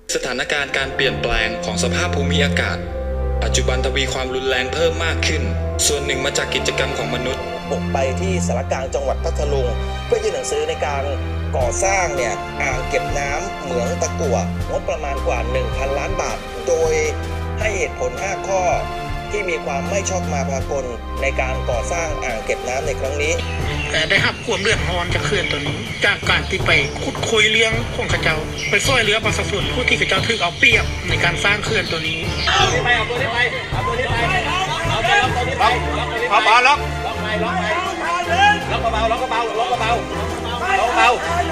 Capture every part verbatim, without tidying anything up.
สถานการณ์การเปลี่ยนแปลงของสภาพภูมิอากาศปัจจุบันทวีความรุนแรงเพิ่มมากขึ้นส่วนหนึ่งมาจากกิจกรรมของมนุษย์บุกไปที่สารกลางจังหวัดพัทลุงเพื่อยื่นหนังสือในการก่อสร้างเนี่ยอ่างเก็บน้ำเหมืองตะกั่วงบประมาณกว่า หนึ่งพัน ล้านบาทโดยให้เหตุผลห้าข้อที่มีความไม่ชอบมาพากลในการก่อสร้างอ่างเก็บน้ำในครั้งนี้แต่ได้รับความเดือดร้อนจากเขื่อนตัวนี้จากการที่ไปขุดคุยเลี้ยงของข้าเจ้าไปช่วยเหลือประชาชนผู้ที่ข้าเจ้าถูกเอาเปรียบในการสร้างเขื่อนตัวนี้เอาตัวนี้ไปเอาตัวนี้ไปเอาตัวนี้ไปเอาตัวนี้ไปเอาตัวนี้ไปล็อกล็อกไปล็อกไปล็อกเบาล็อกเบาล็อกเบาล็อกเบา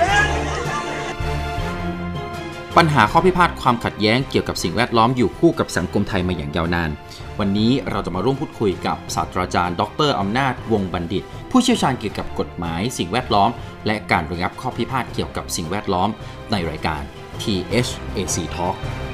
ปัญหาข้อพิพาทความขัดแย้งเกี่ยวกับสิ่งแวดล้อมอยู่คู่กับสังคมไทยมาอย่างยาวนานวันนี้เราจะมาร่วมพูดคุยกับศาสตราจารย์ดร.อำนาจวงศ์บัณฑิตผู้เชี่ยวชาญเกี่ยวกับกฎหมายสิ่งแวดล้อมและการระงับข้อพิพาทเกี่ยวกับสิ่งแวดล้อมในรายการ ที เอช เอ ซี Talk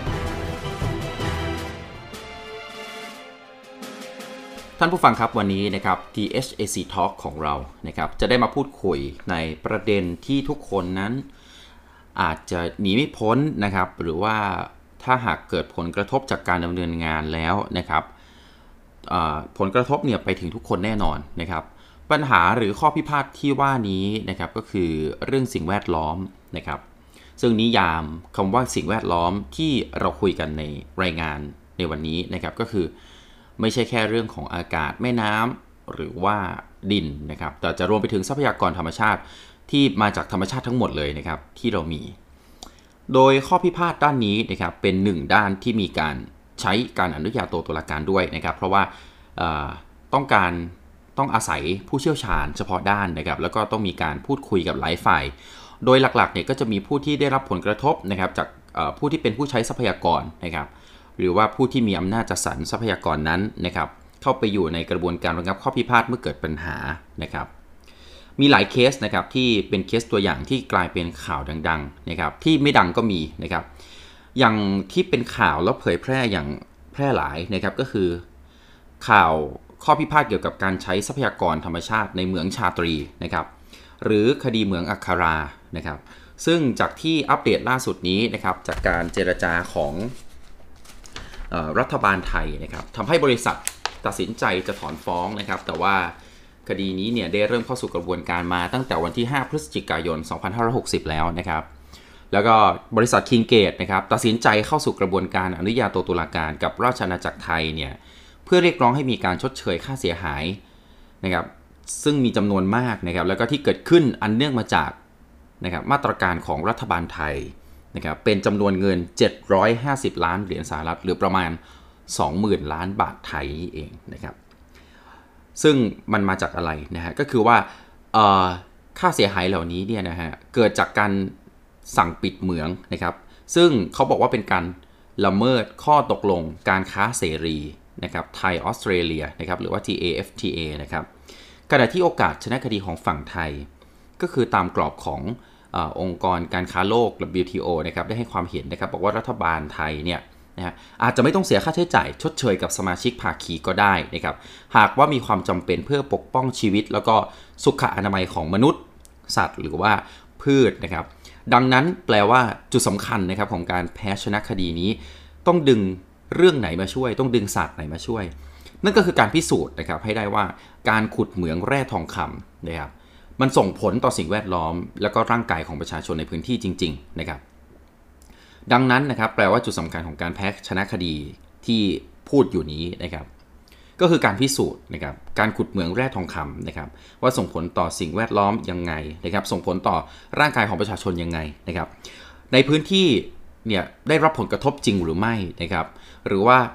ท่านผู้ฟังครับวันนี้นะครับ ที เอช เอ ซี Talk ของเรานะครับจะได้มาพูดคุยในประเด็นที่ทุกคนนั้นอาจจะหนีไม่พ้นนะครับหรือว่าถ้าหากเกิดผลกระทบจากการดำเนินงานแล้วนะครับผลกระทบเนี่ยไปถึงทุกคนแน่นอนนะครับปัญหาหรือข้อพิพาทที่ว่านี้นะครับก็คือเรื่องสิ่งแวดล้อมนะครับซึ่งนิยามคำว่าสิ่งแวดล้อมที่เราคุยกันในรายงานในวันนี้นะครับก็คือไม่ใช่แค่เรื่องของอากาศแม่น้ำหรือว่าดินนะครับแต่จะรวมไปถึงทรัพยากรธรรมชาติที่มาจากธรรมชาติทั้งหมดเลยนะครับที่เรามีโดยข้อพิพาทด้านนี้นะครับเป็นหนึ่งด้านที่มีการใช้การอนุญาโตตุลาการด้วยนะครับเพราะว่าต้องการต้องอาศัยผู้เชี่ยวชาญเฉพาะด้านนะครับแล้วก็ต้องมีการพูดคุยกับหลายฝ่ายโดยหลักๆเนี่ยก็จะมีผู้ที่ได้รับผลกระทบนะครับจากผู้ที่เป็นผู้ใช้ทรัพยากรนะครับหรือว่าผู้ที่มีอำนาจจัดสรรทรัพยากรนั้นนะครับเข้าไปอยู่ในกระบวนการระงับข้อพิพาทเมื่อเกิดปัญหานะครับมีหลายเคสนะครับที่เป็นเคสตัวอย่างที่กลายเป็นข่าวดังๆนะครับที่ไม่ดังก็มีนะครับอย่างที่เป็นข่าวแล้วเผยแพร่อย่างแพร่หลายนะครับก็คือข่าวข้อพิพาทเกี่ยวกับการใช้ทรัพยากรธรรมชาติในเหมืองชาตรีนะครับหรือคดีเหมืองอัคารานะครับซึ่งจากที่อัปเดตล่าสุดนี้นะครับจากการเจรจาของเอ่อรัฐบาลไทยนะครับทำให้บริษัทตัดสินใจจะถอนฟ้องนะครับแต่ว่าคดีนี้เนี่ยได้เริ่มเข้าสู่กระบวนการมาตั้งแต่วันที่ห้าพฤศจิกายนสองพันห้าร้อยหกสิบแล้วนะครับแล้วก็บริษัทคิงเกตนะครับตัดสินใจเข้าสู่กระบวนการอนุญาโตตุลาการกับราชอาณาจักรไทยเนี่ยเพื่อเรียกร้องให้มีการชดเชยค่าเสียหายนะครับซึ่งมีจำนวนมากนะครับแล้วก็ที่เกิดขึ้นอันเนื่องมาจากนะครับมาตรการของรัฐบาลไทยนะครับเป็นจำนวนเงินเจ็ดร้อยห้าสิบล้านเหรียญสหรัฐหรือประมาณ สองหมื่น ล้านบาทไทยเองนะครับซึ่งมันมาจากอะไรนะฮะก็คือว่าค่าเสียหายเหล่านี้เนี่ยนะฮะเกิดจากการสั่งปิดเหมืองนะครับซึ่งเขาบอกว่าเป็นการละเมิดข้อตกลงการค้าเสรีนะครับไทยออสเตรเลียนะครับหรือว่า ที เอ เอฟ ที เอ นะครับขณะที่โอกาสชนะคดีของฝั่งไทยก็คือตามกรอบของเอ่อองค์กรการค้าโลก ดับเบิลยู ที โอ นะครับได้ให้ความเห็นนะครับบอกว่ารัฐบาลไทยเนี่ยนะฮะอาจจะไม่ต้องเสียค่าใช้จ่ายชดเชยกับสมาชิกภาคีก็ได้นะครับหากว่ามีความจำเป็นเพื่อปกป้องชีวิตแล้วก็สุขอนามัยของมนุษย์สัตว์หรือว่าพืชนะครับดังนั้นแปลว่าจุดสำคัญนะครับของการแพ้ชนะคดีนี้ต้องดึงเรื่องไหนมาช่วยต้องดึงศาสตร์ไหนมาช่วยนั่นก็คือการพิสูจน์นะครับให้ได้ว่าการขุดเหมืองแร่ทองคำนะครับมันส่งผลต่อสิ่งแวดล้อมและก็ร่างกายของประชาชนในพื้นที่จริงๆนะครับดังนั้นนะครับแปลว่าจุดสำคัญของการแพ้ชนะคดีที่พูดอยู่นี้นะครับก็คือการพิสูจน์นะครับการขุดเหมืองแร่ทองคำนะครับว่าส่งผลต่อสิ่งแวดล้อมยังไงนะครับส่งผลต่อร่างกายของประชาชนยังไงนะครับในพื้นที่เนี่ยได้รับผลกระทบจริงหรือไม่นะครับหรือว่า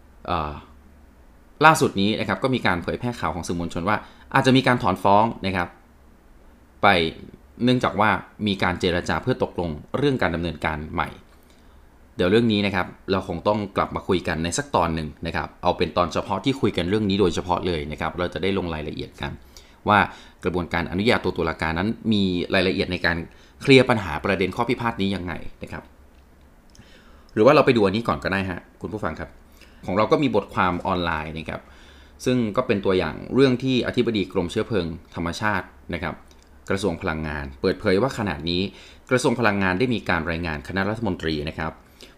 ล่าสุดนี้นะครับก็มีการเผยแพร่ข่าวของสื่อมวลชนว่าอาจจะมีการถอนฟ้องนะครับไปเนื่องจากว่ามีการเจรจาเพื่อตกลงเรื่องการดำเนินการใหม่เดี๋ยวเรื่องนี้นะครับเราคงต้องกลับมาคุยกันในสักตอนหนึ่งนะครับเอาเป็นตอนเฉพาะที่คุยกันเรื่องนี้โดยเฉพาะเลยนะครับเราจะได้ลงรายละเอียดกันว่ากระบวนการอนุญาโตตุลาการนั้นมีรายละเอียดในการเคลียร์ปัญหาประเด็นข้อพิพาทนี้ยังไงนะครับหรือว่าเราไปดูอันนี้ก่อนก็ได้ฮะคุณผู้ฟังครับของเราก็มีบทความออนไลน์นะครับซึ่งก็เป็นตัวอย่างเรื่องที่อธิบดีกรมเชื้อเพลิงธรรมชาตินะครับกระทรวงพลังงานเปิดเผยว่าขณะนี้กระทรวงพลังงานได้มีการรายงานคณะรัฐมนตรีนะครับ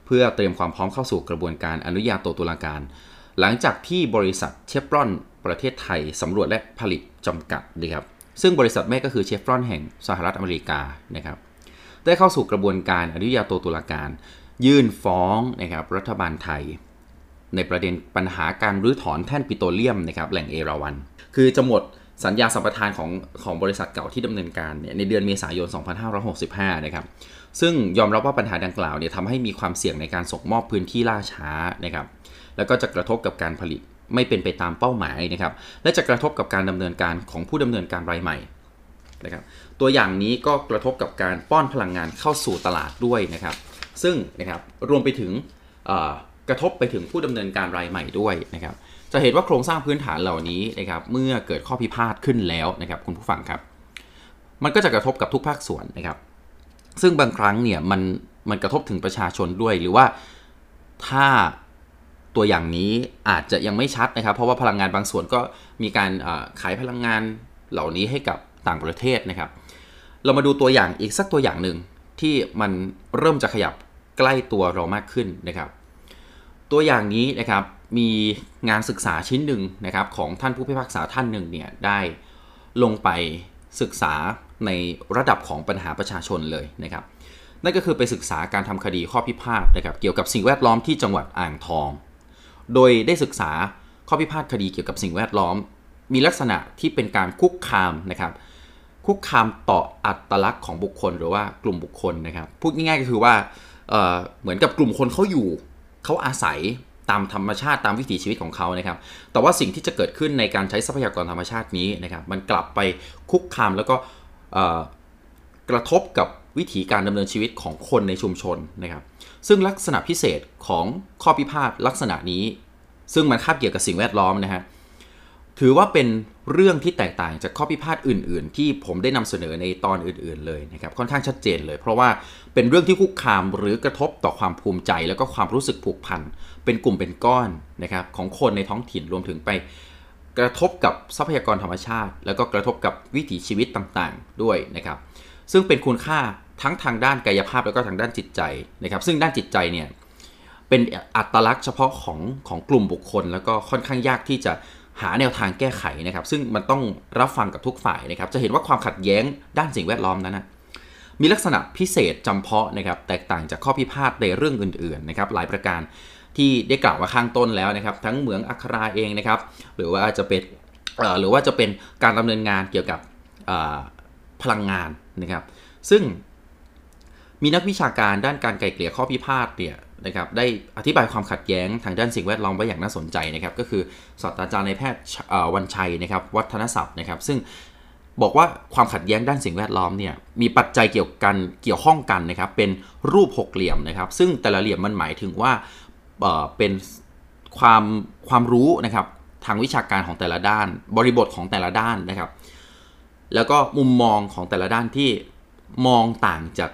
เพื่อเตรียมความพร้อมเข้าสู่กระบวนการอนุญาโตตุลาการหลังจากที่บริษัทเชฟรอนประเทศไทยสำรวจและผลิตจำกัดนะครับซึ่งบริษัทแม่ก็คือเชฟรอนแห่งสหรัฐอเมริกานะครับได้เข้าสู่กระบวนการอนุญาโตตุลาการยื่นฟ้องนะครับรัฐบาลไทยในประเด็นปัญหาการรื้อถอนแท่นปิโตรเลียมนะครับแหล่งเอราวัณคือจะหมดสัญญาสัมปทานของของบริษัทเก่าที่ดำเนินการเนี่ยในเดือนเมษายน สองพันห้าร้อยหกสิบห้า นะครับซึ่งยอมรับว่าปัญหาดังกล่าวเนี่ยทำให้มีความเสี่ยงในการส่งมอบพื้นที่ล่าช้านะครับแล้วก็จะกระทบกับการผลิตไม่เป็นไปตามเป้าหมายนะครับและจะกระทบกับการดำเนินการของผู้ดำเนินการรายใหม่นะครับตัวอย่างนี้ก็กระทบกับการป้อนพลังงานเข้าสู่ตลาดด้วยนะครับซึ่งนะครับรวมไปถึงกระทบไปถึงผู้ดำเนินการรายใหม่ด้วยนะครับจะเห็นว่าโครงสร้างพื้นฐานเหล่านี้นะครับเมื่อเกิดข้อพิพาทขึ้นแล้วนะครับคุณผู้ฟังครับมันก็จะกระทบกับทุกภาคส่วนนะครับซึ่งบางครั้งเนี่ยมันมันกระทบถึงประชาชนด้วยหรือว่าถ้าตัวอย่างนี้อาจจะยังไม่ชัดนะครับเพราะว่าพลังงานบางส่วนก็มีการขายพลังงานเหล่านี้ให้กับต่างประเทศนะครับเรามาดูตัวอย่างอีกสักตัวอย่างหนึ่งที่มันเริ่มจะขยับใกล้ตัวเรามากขึ้นนะครับตัวอย่างนี้นะครับมีงานศึกษาชิ้นหนึ่งนะครับของท่านผู้พิพากษาท่านหนึ่งเนี่ยได้ลงไปศึกษาในระดับของปัญหาประชาชนเลยนะครับนั่นก็คือไปศึกษาการทำคดีข้อพิพาทนะครับเกี่ยวกับสิ่งแวดล้อมที่จังหวัดอ่างทองโดยได้ศึกษาข้อพิพาทคดีเกี่ยวกับสิ่งแวดล้อมมีลักษณะที่เป็นการคุกคามนะครับคุกคามต่ออัตลักษณ์ของบุคคลหรือว่ากลุ่มบุคคลนะครับพูดง่ายๆก็คือว่า เอ่อ เหมือนกับกลุ่มคนเขาอยู่เขาอาศัยตามธรรมชาติตามวิถีชีวิตของเขานะครับแต่ว่าสิ่งที่จะเกิดขึ้นในการใช้ทรัพยากรธรรมชาตินี้นะครับมันกลับไปคุกคามแล้วก็กระทบกับวิถีการดำเนินชีวิตของคนในชุมชนนะครับซึ่งลักษณะพิเศษของข้อพิพาทลักษณะนี้ซึ่งมันคาบเกี่ยวกับสิ่งแวดล้อมนะฮะถือว่าเป็นเรื่องที่แตกต่างจากข้อพิพาทอื่นๆที่ผมได้นำเสนอในตอนอื่นๆเลยนะครับค่อนข้างชัดเจนเลยเพราะว่าเป็นเรื่องที่คุกคามหรือกระทบต่อความภูมิใจแล้วก็ความรู้สึกผูกพันเป็นกลุ่มเป็นก้อนนะครับของคนในท้องถิ่นรวมถึงไปกระทบกับทรัพยากรธรรมชาติแล้วก็กระทบกับวิถีชีวิตต่างๆด้วยนะครับซึ่งเป็นคุณค่าทั้งทางด้านกายภาพแล้วก็ทางด้านจิตใจนะครับซึ่งด้านจิตใจเนี่ยเป็นอัตลักษณ์เฉพาะของของกลุ่มบุคคลแล้วก็ค่อนข้างยากที่จะหาแนวทางแก้ไขนะครับซึ่งมันต้องรับฟังกับทุกฝ่ายนะครับจะเห็นว่าความขัดแย้งด้านสิ่งแวดล้อมนั้นนะมีลักษณะพิเศษจำเพาะนะครับแตกต่างจากข้อพิพาทในเรื่องอื่นๆนะครับหลายประการที่ได้กล่าวมาข้างต้นแล้วนะครับทั้งเหมืองอัคราเองนะครับหรือว่าจะเป็นหรือว่าจะเป็นการดำเนินงานเกี่ยวกับพลังงานนะครับซึ่งมีนักวิชาการด้านการไกล่เกลี่ยข้อพิพาทเนี่ยนะครับได้อธิบายความขัดแย้งทางด้านสิ่งแวดล้อมไว้อย่างน่าสนใจนะครับก็คือศาสตราจารย์นายแพทย์วันชัยนะครับวัฒนศัพท์นะครับซึ่งบอกว่าความขัดแย้งด้านสิ่งแวดล้อมเนี่ยมีปัจจัยเกี่ยวกันเกี่ยวข้องกันนะครับเป็นรูปหกเหลี่ยมนะครับซึ่งแต่ละเหลี่ยมมันหมายถึงว่าเอ่อเป็นความความรู้นะครับทางวิชาการของแต่ละด้านบริบทของแต่ละด้านนะครับแล้วก็มุมมองของแต่ละด้านที่มองต่างจาก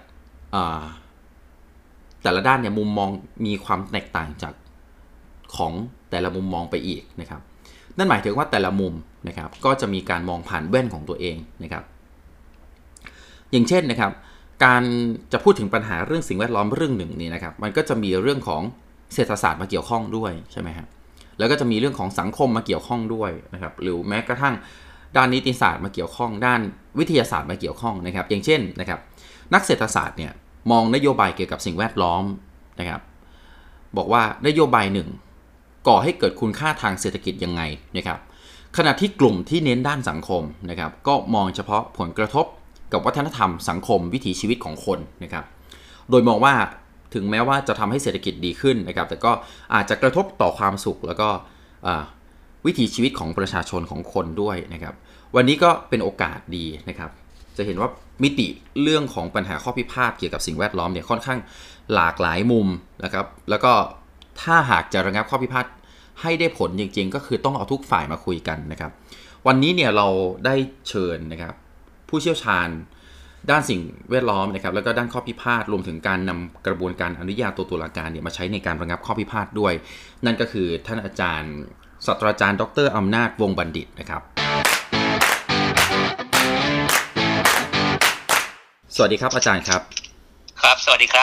แต่ละด้านเนี่ยมุมมองมีความแตกต่างจากของแต่ละมุมมองไปอีกนะครับนั่นหมายถึงว่าแต่ละมุมนะครับก็จะมีการมองผ่านแว่นของตัวเองนะครับอย่างเช่นนะครับการจะพูดถึงปัญหาเรื่องสิ่งแวดล้อมเรื่องหนึ่งนี่นะครับมันก็จะมีเรื่องของเศรษฐศาสตร์มาเกี่ยวข้องด้วยใช่ไหมครับแล้วก็จะมีเรื่องของสังคมมาเกี่ยวข้องด้วยนะครับหรือแม้กระทั่งด้านนิติศาสตร์มาเกี่ยวข้องด้านวิทยาศาสตร์มาเกี่ยวข้องนะครับอย่างเช่นนะครับนักเศรษฐศาสตร์เนี่ยมองนโยบายเกี่ยวกับสิ่งแวดล้อมนะครับบอกว่านโยบายหนึ่งก่อให้เกิดคุณค่าทางเศรษฐกิจยังไงนะครับขณะที่กลุ่มที่เน้นด้านสังคมนะครับก็มองเฉพาะผลกระทบกับวัฒนธรรมสังคมวิถีชีวิตของคนนะครับโดยมองว่าถึงแม้ว่าจะทำให้เศรษฐกิจดีขึ้นนะครับแต่ก็อาจจะกระทบต่อความสุขแล้วก็วิถีชีวิตของประชาชนของคนด้วยนะครับวันนี้ก็เป็นโอกาสดีนะครับจะเห็นว่ามิติเรื่องของปัญหาข้อพิพาทเกี่ยวกับสิ่งแวดล้อมเนี่ยค่อนข้างหลากหลายมุมนะครับแล้วก็ถ้าหากจะระงับข้อพิพาทให้ได้ผลจริงๆก็คือต้องเอาทุกฝ่ายมาคุยกันนะครับวันนี้เนี่ยเราได้เชิญนะครับผู้เชี่ยวชาญด้านสิ่งแวดล้อมนะครับแล้วก็ด้านข้อพิพาทรวมถึงการนำกระบวนการอนุญาโตตุลาการเนี่ยมาใช้ในการระงับข้อพิพาทด้วยนั่นก็คือท่านอาจารย์ศาสตราจารย์ดร.อำนาจวงศ์บัณฑิตนะครับสวัสดีครับอาจารย์ครับครับสวัสดีครับ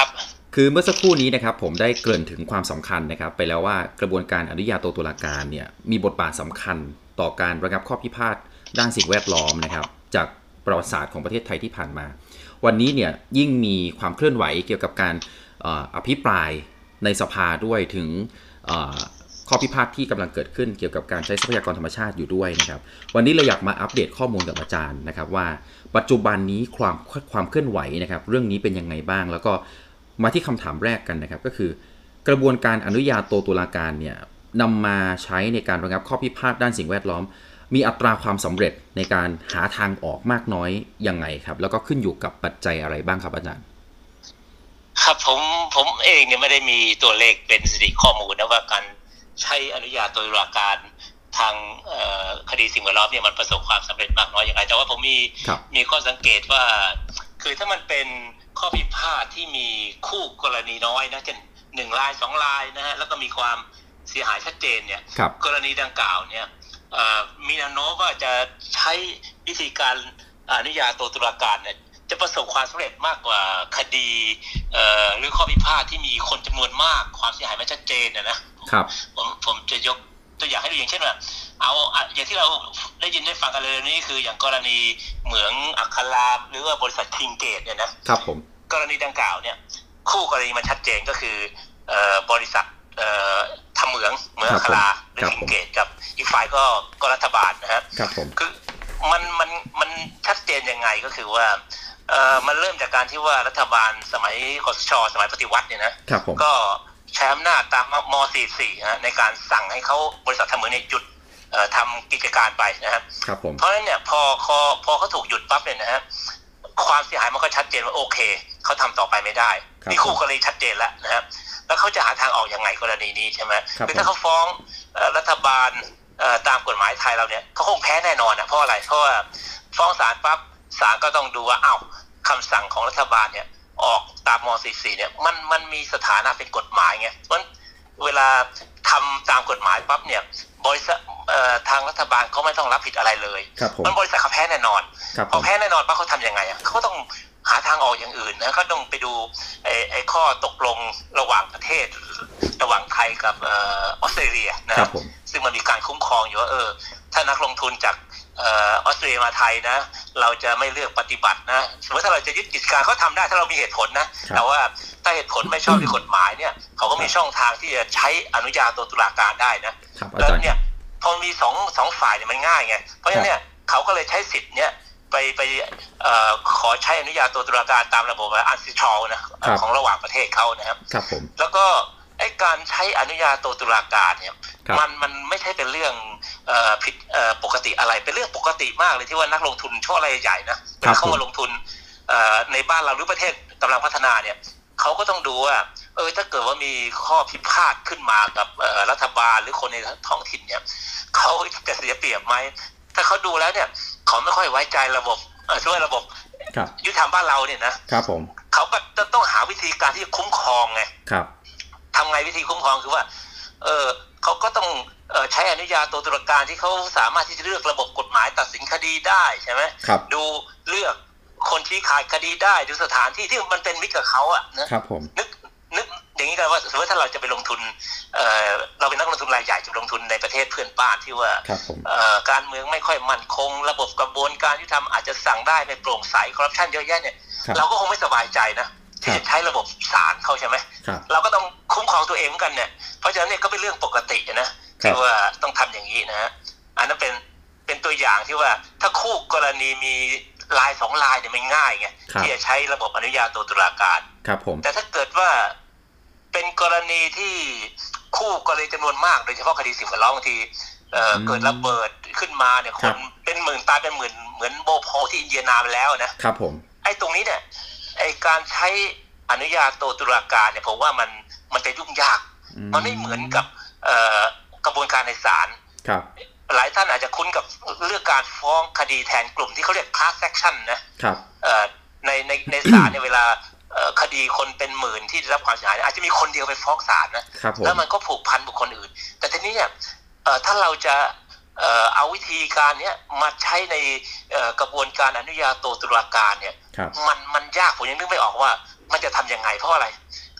คือเมื่อสักครู่นี้นะครับผมได้เกริ่นถึงความสำคัญนะครับไปแล้วว่ากระบวนการอนุญาโตตุลาการเนี่ยมีบทบาทสำคัญต่อการระงับข้อพิพาทด้านสิ่งแวดล้อมนะครับจากประวัติศาสตร์ของประเทศไทยที่ผ่านมาวันนี้เนี่ยยิ่งมีความเคลื่อนไหวเกี่ยวกับการอภิปรายในสภาด้วยถึงข้อพิพาทที่กำลังเกิดขึ้นเกี่ยวกับการใช้ทรัพยากรธรรมชาติอยู่ด้วยนะครับวันนี้เราอยากมาอัปเดตข้อมูลกับอาจารย์นะครับว่าปัจจุบันนี้ความความเคลื่อนไหวนะครับเรื่องนี้เป็นยังไงบ้างแล้วก็มาที่คำถามแรกกันนะครับก็คือกระบวนการอนุญาโตตุลาการเนี่ยนำมาใช้ในการระงับข้อพิพาทด้านสิ่งแวดล้อมมีอัตราความสำเร็จในการหาทางออกมากน้อยยังไงครับแล้วก็ขึ้นอยู่กับปัจจัยอะไรบ้างครับอาจารย์ครับผมผมเองเนี่ยไม่ได้มีตัวเลขเป็นสถิติข้อมูลนะว่าการใช้อนุญาโตตุลาการทางคดีสิ่งแวดล้อมเนี่ยมันประสบความสำเร็จมากน้อยอย่างไรแต่ว่าผมมีมีข้อสังเกตว่าคือถ้ามันเป็นข้อพิพาทที่มีคู่กรณีน้อยนะเช่นหนึ่งรายสองรายนะฮะแล้วก็มีความเสียหายชัดเจนเนี่ยกรณีดังกล่าวเนี่ยมีแนวโน้มว่าจะใช้วิธีการอนุญาโตตุลาการเนี่ยจะประสบความสำเร็จมากกว่าคดีหรือข้อพิพาทที่มีคนจำนวนมากความเสียหายไม่ชัดเจนนะครับผมผมจะยกตัวอย่างให้ดูอย่างเช่นว่าเอาอย่างที่เราได้ยินได้ฟังกันเลยนี้คืออย่างกรณีเหมืองอัคราหรือว่าบริษัทคิงเกตเนี่ยนะครับผมกรณีดังกล่าวเนี่ยคู่กรณีมันชัดเจนก็คือบริษัททำเหมืองเหมืองอัคราหรือคิงเกตกับอีกฝ่ายก็ก็รัฐบาลนะฮะคือมันมันมันชัดเจนยังไงก็คือว่าเอ่อมันเริ่มจากการที่ว่ารัฐบาลสมัยคสช.สมัยปฏิวัติเนี่ยนะก็ใช้อำนาจตามม.สี่สิบสี่นะในการสั่งให้เขาบริษัททำเหมืองเนี่ยหยุดเอ่อทำกิจการไปนะครับเพราะฉะนั้นเนี่ยพอพอพอเขาถูกหยุดปั๊บเนี่ยนะฮะความเสียหายมันก็ชัดเจนว่าโอเคเขาทำต่อไปไม่ได้นี่คู่กรณีชัดเจนแล้วนะครับแล้วเขาจะหาทางออกยังไงกรณีนี้ใช่ไหมคือถ้าเขาฟ้องรัฐบาลตามกฎหมายไทยเราเนี่ยเขาคงแพ้แน่นอนนะเพราะอะไรเพราะว่าฟ้องศาลปั๊บศาลก็ต้องดูว่าอ้าวคำสั่งของรัฐบาลเนี่ยออกตามม.สี่สิบสี่เนี่ยมันมันมีสถานะเป็นกฎหมายไงเพราะเวลาทำตามกฎหมายปั๊บเนี่ยบริษัททางรัฐบาลเขาไม่ต้องรับผิดอะไรเลยมันบริษัทเขาแพ้แน่นอนพอแพ้แน่นอนปั๊บเขาทำยังไงอ่ะเขาต้องหาทางออกอย่างอื่นนะเขาต้องไปดูไอ้ไอ้ข้อตกลงระหว่างประเทศระหว่างไทยกับออสเตรเลียนะครับซึ่งมันมีการคุ้มครองอยู่ว่าเออถ้านักลงทุนจากออสเตรเลียมาไทยนะเราจะไม่เลือกปฏิบัตินะสมมติถ้าเราจะยึดกิจการเขาทำได้ถ้าเรามีเหตุผลนะแต่ว่าถ้าเหตุผลไม่ชอบด้วยกฎหมายเนี่ยเขาก็มีช่องทางที่จะใช้อนุญาโตตุลาการได้นะแล้วเนี่ยพอมีสองสองฝ่ายเนี่ยมันง่ายไงเพราะฉะนั้นเนี่ยเขาก็เลยใช้สิทธิ์เนี่ยไปไปเอ่อขอใช้อนุญาโตตุลาการตามระบบอันซิทรอลนะของระหว่างประเทศเขานะครับครับผมแล้วก็ไอ้การใช้อนุญาโตตุลาการเนี่ยมันมันไม่ใช่เป็นเรื่องเอ่อผิดเอ่อปกติอะไรเป็นเรื่องปกติมากเลยที่ว่านักลงทุนช่อรายใหญ่นะเวลาเข้ามาลงทุนเอ่อในบ้านเราหรือประเทศกำลังพัฒนาเนี่ยเขาก็ต้องดูว่าเออถ้าเกิดว่ามีข้อพิพาทขึ้นมากับรัฐบาลหรือคนในท้องถิ่นเนี่ยเขาจะเสียเปรียบไหมถ้าเขาดูแล้วเนี่ยเขาไม่ค่อยไว้ใจระบบช่วยระบบยุติธรรมบ้านเราเนี่ยนะครับผมเขาก็จะต้องหาวิธีการที่คุ้มครองไงครับทำไงวิธีคุ้มครองคือว่าเออเขาก็ต้องเอ่อใช้อนุญาโตตุลาการที่เขาสามารถที่จะเลือกระบบกฎหมายตัดสินคดีได้ใช่ไหมดูเลือกคนชี้ขาดคดีได้ดูสถานที่ที่มันเป็นมิตรกับเขาอ่ะนะครับผมนึกนึกอย่างนี้กันว่าสมมติถ้าเราจะไปลงทุนเอ่อเราเป็นนักลงทุนรายใหญ่จะลงทุนในประเทศเพื่อนบ้านที่ว่าเอ่อการเมืองไม่ค่อยมั่นคงระบบกระบวนการยุติธรรมอาจจะสั่งได้ไม่โปร่งใสคอร์รัปชันเยอะแยะเนี่ยเราก็คงไม่สบายใจนะที่จะใช้ระบบศาลเขาใช่ไหมเราก็ต้องคุ้มครองตัวเองเหมือนกันเนี่ยเพราะฉะนั้นเนี่ยก็เป็นเรื่องปกตินะที่ว่าต้องทำอย่างนี้นะฮะอันนั้นเป็นเป็นตัวอย่างที่ว่าถ้าคู่กรณีมีลายสองลายเนี่ยมันง่ายไงที่จะใช้ระบบอนุญาโตตุลาการครับผมแต่ถ้าเกิดว่าเป็นกรณีที่คู่กรณีจำนวนมากโดยเฉพาะคดีสิ่งแวดล้อมบางทีเอ่อเกิดระเบิดขึ้นมาเนี่ยคนเป็นหมื่นตายเป็นหมื่นเหมือนโบโพที่อินเดียนาไปแล้วนะครับผมไอ้ตรงนี้เนี่ยไอ้การใช้อนุญาโตตุลาการเนี่ยผมว่ามันมันจะยุ่งยากมันไม่เหมือนกับเอ่อกระบวนการในศาลครับหลายท่านอาจจะคุ้นกับเรื่องการฟ้องคดีแทนกลุ่มที่เขาเรียก class action นะครับเอ่อในในในศาลเนี่ยเวลาคดีคนเป็นหมื่นที่ได้รับความเสียหายอาจจะมีคนเดียวไปฟ้องศาลนะแล้วมันก็ผูกพันบุคคลอื่นแต่ทีนี้เนี่ยถ้าเราจะเอาวิธีการเนี้ยมาใช้ในกระบวนการอนุญาโตตุลาการเนี่ยมันมันยากผมยังนึกไม่ออกว่ามันจะทำยังไงเพราะอะไร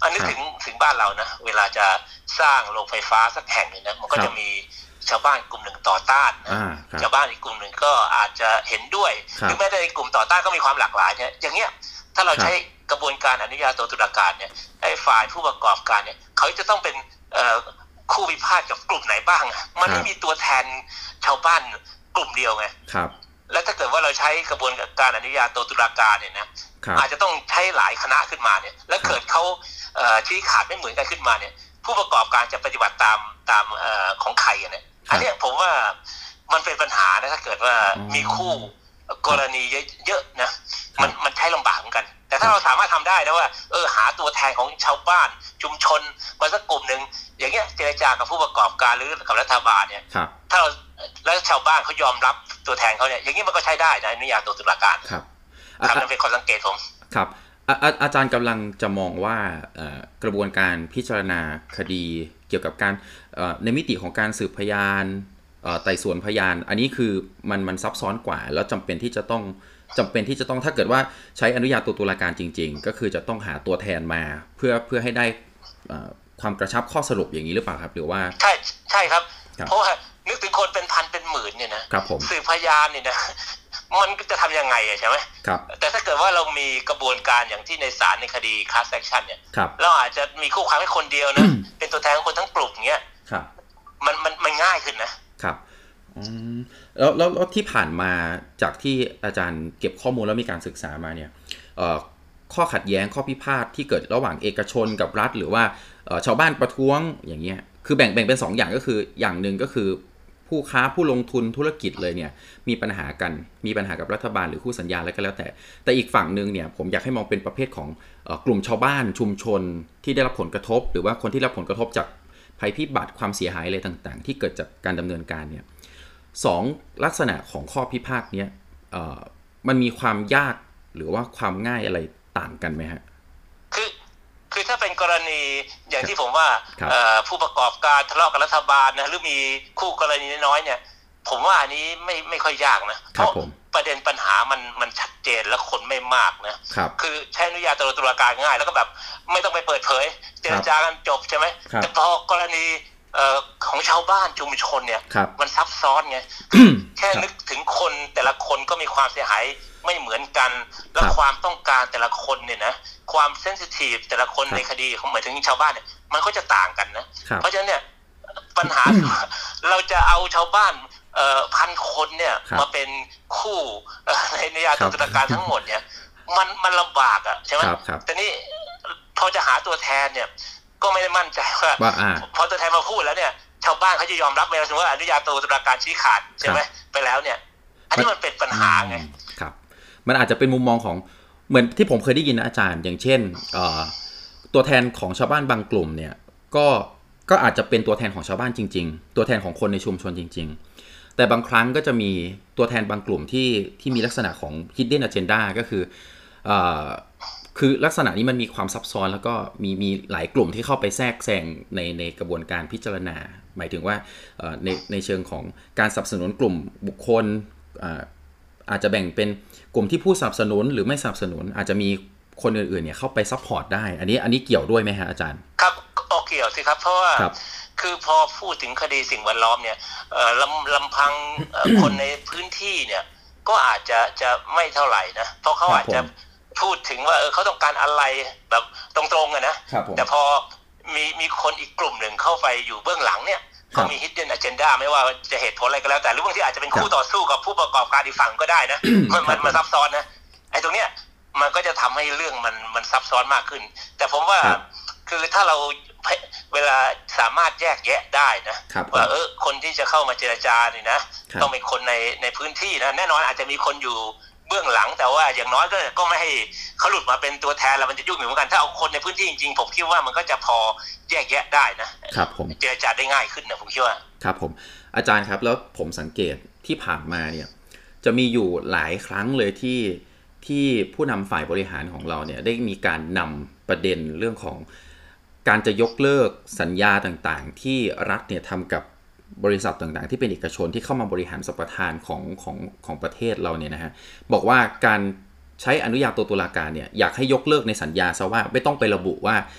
อันนี้ถึงถึงบ้านเรานะเวลาจะสร้างโรงไฟฟ้าสักแห่งหนึ่งนะมันก็จะมีชาวบ้านกลุ่มหนึ่งต่อต้านนะชาวบ้านอีกกลุ่มหนึ่งก็อาจจะเห็นด้วยหรือแม้แต่กลุ่มต่อต้านก็มีความหลากหลายเนี่ยอย่างเงี้ยถ้าเราใช้กระบวนการอนุญาโตตุลาการเนี่ยไอ้ฝ่ายผู้ประกอบการเนี่ยเขาจะต้องเป็นคู่พิพาทกับกลุ่มไหนบ้างมันไม่มีตัวแทนชาวบ้านกลุ่มเดียวไงแล้วถ้าเกิดว่าเราใช้กระบวนการอนุญาโตตุลาการเนี่ยนะอาจจะต้องใช้หลายคณะขึ้นมาเนี่ยแล้วเกิดเขาชี้ขาดไม่เหมือนกันขึ้นมาเนี่ยผู้ประกอบการจะปฏิบัติตามตามของใครเนี่ยอันนี้ผมว่ามันเป็นปัญหานะถ้าเกิดว่ามีคู่กรณีเยอะๆนะมันมันใช้ลำบากเหมือนกันแต่ถ้าเราสามารถทำได้นะว่าเออหาตัวแทนของชาวบ้านชุมชนมาสักกลุ่มหนึ่งอย่างเงี้ยเจรจากับผู้ประกอบการหรือกับรัฐบาลเนี่ยถ้าเราแล้วชาวบ้านเขายอมรับตัวแทนเขาเนี่ยอย่างนี้มันก็ใช้ได้นะอนุญาโตตุลาการครับครับนั่นเป็นข้อสังเกตผมครับอาจารย์กำลังจะมองว่ากระบวนการพิจารณาคดีเกี่ยวกับการในมิติของการสืบพยานไต่สวนพยานอันนี้คือมันมันซับซ้อนกว่าแล้วจำเป็นที่จะต้องจำเป็นที่จะต้องถ้าเกิดว่าใช้อนุญาโตตุลาการจริงๆก็คือจะต้องหาตัวแทนมาเพื่อเพื่อให้ได้ความกระชับข้อสรุปอย่างนี้หรือเปล่าครับหรือว่าใช่ใช่ครับเพราะว่านึกถึงคนเป็นพันเป็นหมื่นเนี่ยนะสืบพยานเนี่ยนะมันจะทำยังไงใช่ไหมครับแต่ถ้าเกิดว่าเรามีกระบวนการอย่างที่ในศาลในคดี class action เนี่ยเราอาจจะมีคู่ความแค่คนเดียวนะ เป็นตัวแทนของคนทั้งกลุ่มเงี้ยมันมันมันง่ายขึ้นนะครับแล้วแล้วที่ผ่านมาจากที่อาจารย์เก็บข้อมูลแล้วมีการศึกษามาเนี่ยข้อขัดแย้งข้อพิพาทที่เกิดระหว่างเอกชนกับรัฐหรือว่าชาวบ้านประท้วงอย่างเงี้ยคือแบ่งแบ่งเป็นสองอย่างก็คืออย่างหนึ่งก็คือผู้ค้าผู้ลงทุนธุรกิจเลยเนี่ยมีปัญหากันมีปัญหากับรัฐบาลหรือคู่สัญญาอะไรก็แล้วแต่แต่อีกฝั่งนึงเนี่ยผมอยากให้มองเป็นประเภทของกลุ่มชาวบ้านชุมชนที่ได้รับผลกระทบหรือว่าคนที่รับผลกระทบจากภัยพิบัติความเสียหายอะไรต่างๆที่เกิดจากการดำเนินการเนี่ยสองลักษณะของข้อพิพาทเนี้ยมันมีความยากหรือว่าความง่ายอะไรต่างกันไหมฮะคือคือถ้าเป็นกรณีอย่างที่ผมว่าผู้ประกอบการทะเลาะกับรัฐบาลนะหรือมีคู่กรณีน้อยเนี่ยผมว่าอันนี้ไม่ไม่ค่อยยากนะเพราะประเด็นปัญหามันมันชัดเจนและคนไม่มากนะคือใช้อนุญาโตตุลาการง่ายแล้วก็แบบไม่ต้องไปเปิดเผยเจรจากันจบใช่ไหมแต่พอกรณีของชาวบ้านชุมชนเนี่ยมันซับซ้อนไงแค่นึกถึงคนแต่ละคนก็มีความเสียหายไม่เหมือนกันและความต้องการแต่ละคนเนี่ยนะความเซนซิทีฟแต่ละคนในคดีของหมายถึงชาวบ้านเนี่ยมันก็จะต่างกันนะเพราะฉะนั้นเนี่ยปัญหาเราจะเอาชาวบ้านพันคนเนี่ยมาเป็นคู่ในอนุญาโตตุลาการทั้งหมดเนี่ยมันมันลำบากอ่ะใช่ไหมแต่นี่พอจะหาตัวแทนเนี่ยก็ไม่ได้มั่นใจว่าพอตัวแทนมาพูดแล้วเนี่ยชาวบ้านเขาจะยอมรับไหมสมมติว่าอนุญาโตตุลาการชี้ขาดใช่ไหมไปแล้วเนี่ยอันนี้มันเป็นปัญหาไงครับมันอาจจะเป็นมุมมองของเหมือนที่ผมเคยได้ยินนะอาจารย์อย่างเช่นตัวแทนของชาวบ้านบางกลุ่มเนี่ยก็ก็อาจจะเป็นตัวแทนของชาวบ้านจริงๆตัวแทนของคนในชุมชนจริงๆแต่บางครั้งก็จะมีตัวแทนบางกลุ่มที่ที่มีลักษณะของ hidden agenda ก็คือคือลักษณะนี้มันมีความซับซ้อนแล้วก็มีมีหลายกลุ่มที่เข้าไปแทรกแซงในในกระบวนการพิจารณาหมายถึงว่าในในเชิงของการสนับสนุนกลุ่มบุคคลอาจจะแบ่งเป็นกลุ่มที่ผู้สนับสนุนหรือไม่สนับสนุนอาจจะมีคนอื่นๆเนี่ยเข้าไปซัพพอร์ตได้อันนี้อันนี้เกี่ยวด้วยไหมฮะอาจารย์ครับโอเกี่ยวสิครับเพราะว่าคือพอพูดถึงคดีสิ่งแวดล้อมเนี่ยลำลำพังคนในพื้นที่เนี่ยก็อาจจะจะไม่เท่าไหร่นะเพราะเขาอาจจะพูดถึงว่าเออเขาต้องการอะไรแบบตรงๆอะนะแต่พอมีมีคนอีกกลุ่มหนึ่งเข้าไปอยู่เบื้องหลังเนี่ยเขามี hidden agenda ไม่ว่าจะเหตุผลอะไรก็แล้วแต่หรือบางทีอาจจะเป็นคู่ต่อสู้กับผู้ประกอบการอีกฝั่งก็ได้นะมันมันมันซับซ้อนนะไอ้ตรงเนี้ยมันก็จะทำให้เรื่องมันมันซับซ้อนมากขึ้นแต่ผมว่าคือถ้าเราเวลาสามารถแยกแยะได้นะว่าเออคนที่จะเข้ามาเจรจานี่นะต้องเป็นคนในในพื้นที่นะแน่นอนอาจจะมีคนอยู่เบื้องหลังแต่ว่าอย่างน้อยก็ก็ไม่ให้เขาหลุดมาเป็นตัวแทนแล้วมันจะยุ่งเหมือนกันถ้าเอาคนในพื้นที่จริงๆผมคิดว่ามันก็จะพอแยกแยะได้นะครับผมเจรจาได้ง่ายขึ้นนะผมคิดว่าครับผมอาจารย์ครับแล้วผมสังเกตที่ผ่านมาเนี่ยจะมีอยู่หลายครั้งเลยที่ที่ผู้นำฝ่ายบริหารของเราเนี่ยได้มีการนำประเด็นเรื่องของการจะยกเลิกสัญญาต่างๆที่รัฐเนี่ยทำกับบริษัทต่างๆที่เป็นเอกชนที่เข้ามาบริหารสัมปทานของของของประเทศเราเนี่ยนะฮะบอกว่าการใช้อนุญาโตตุลาการเนี่ยอยากให้ยกเลิกในสัญญาซะว่าไม่ต้องไประบุว่า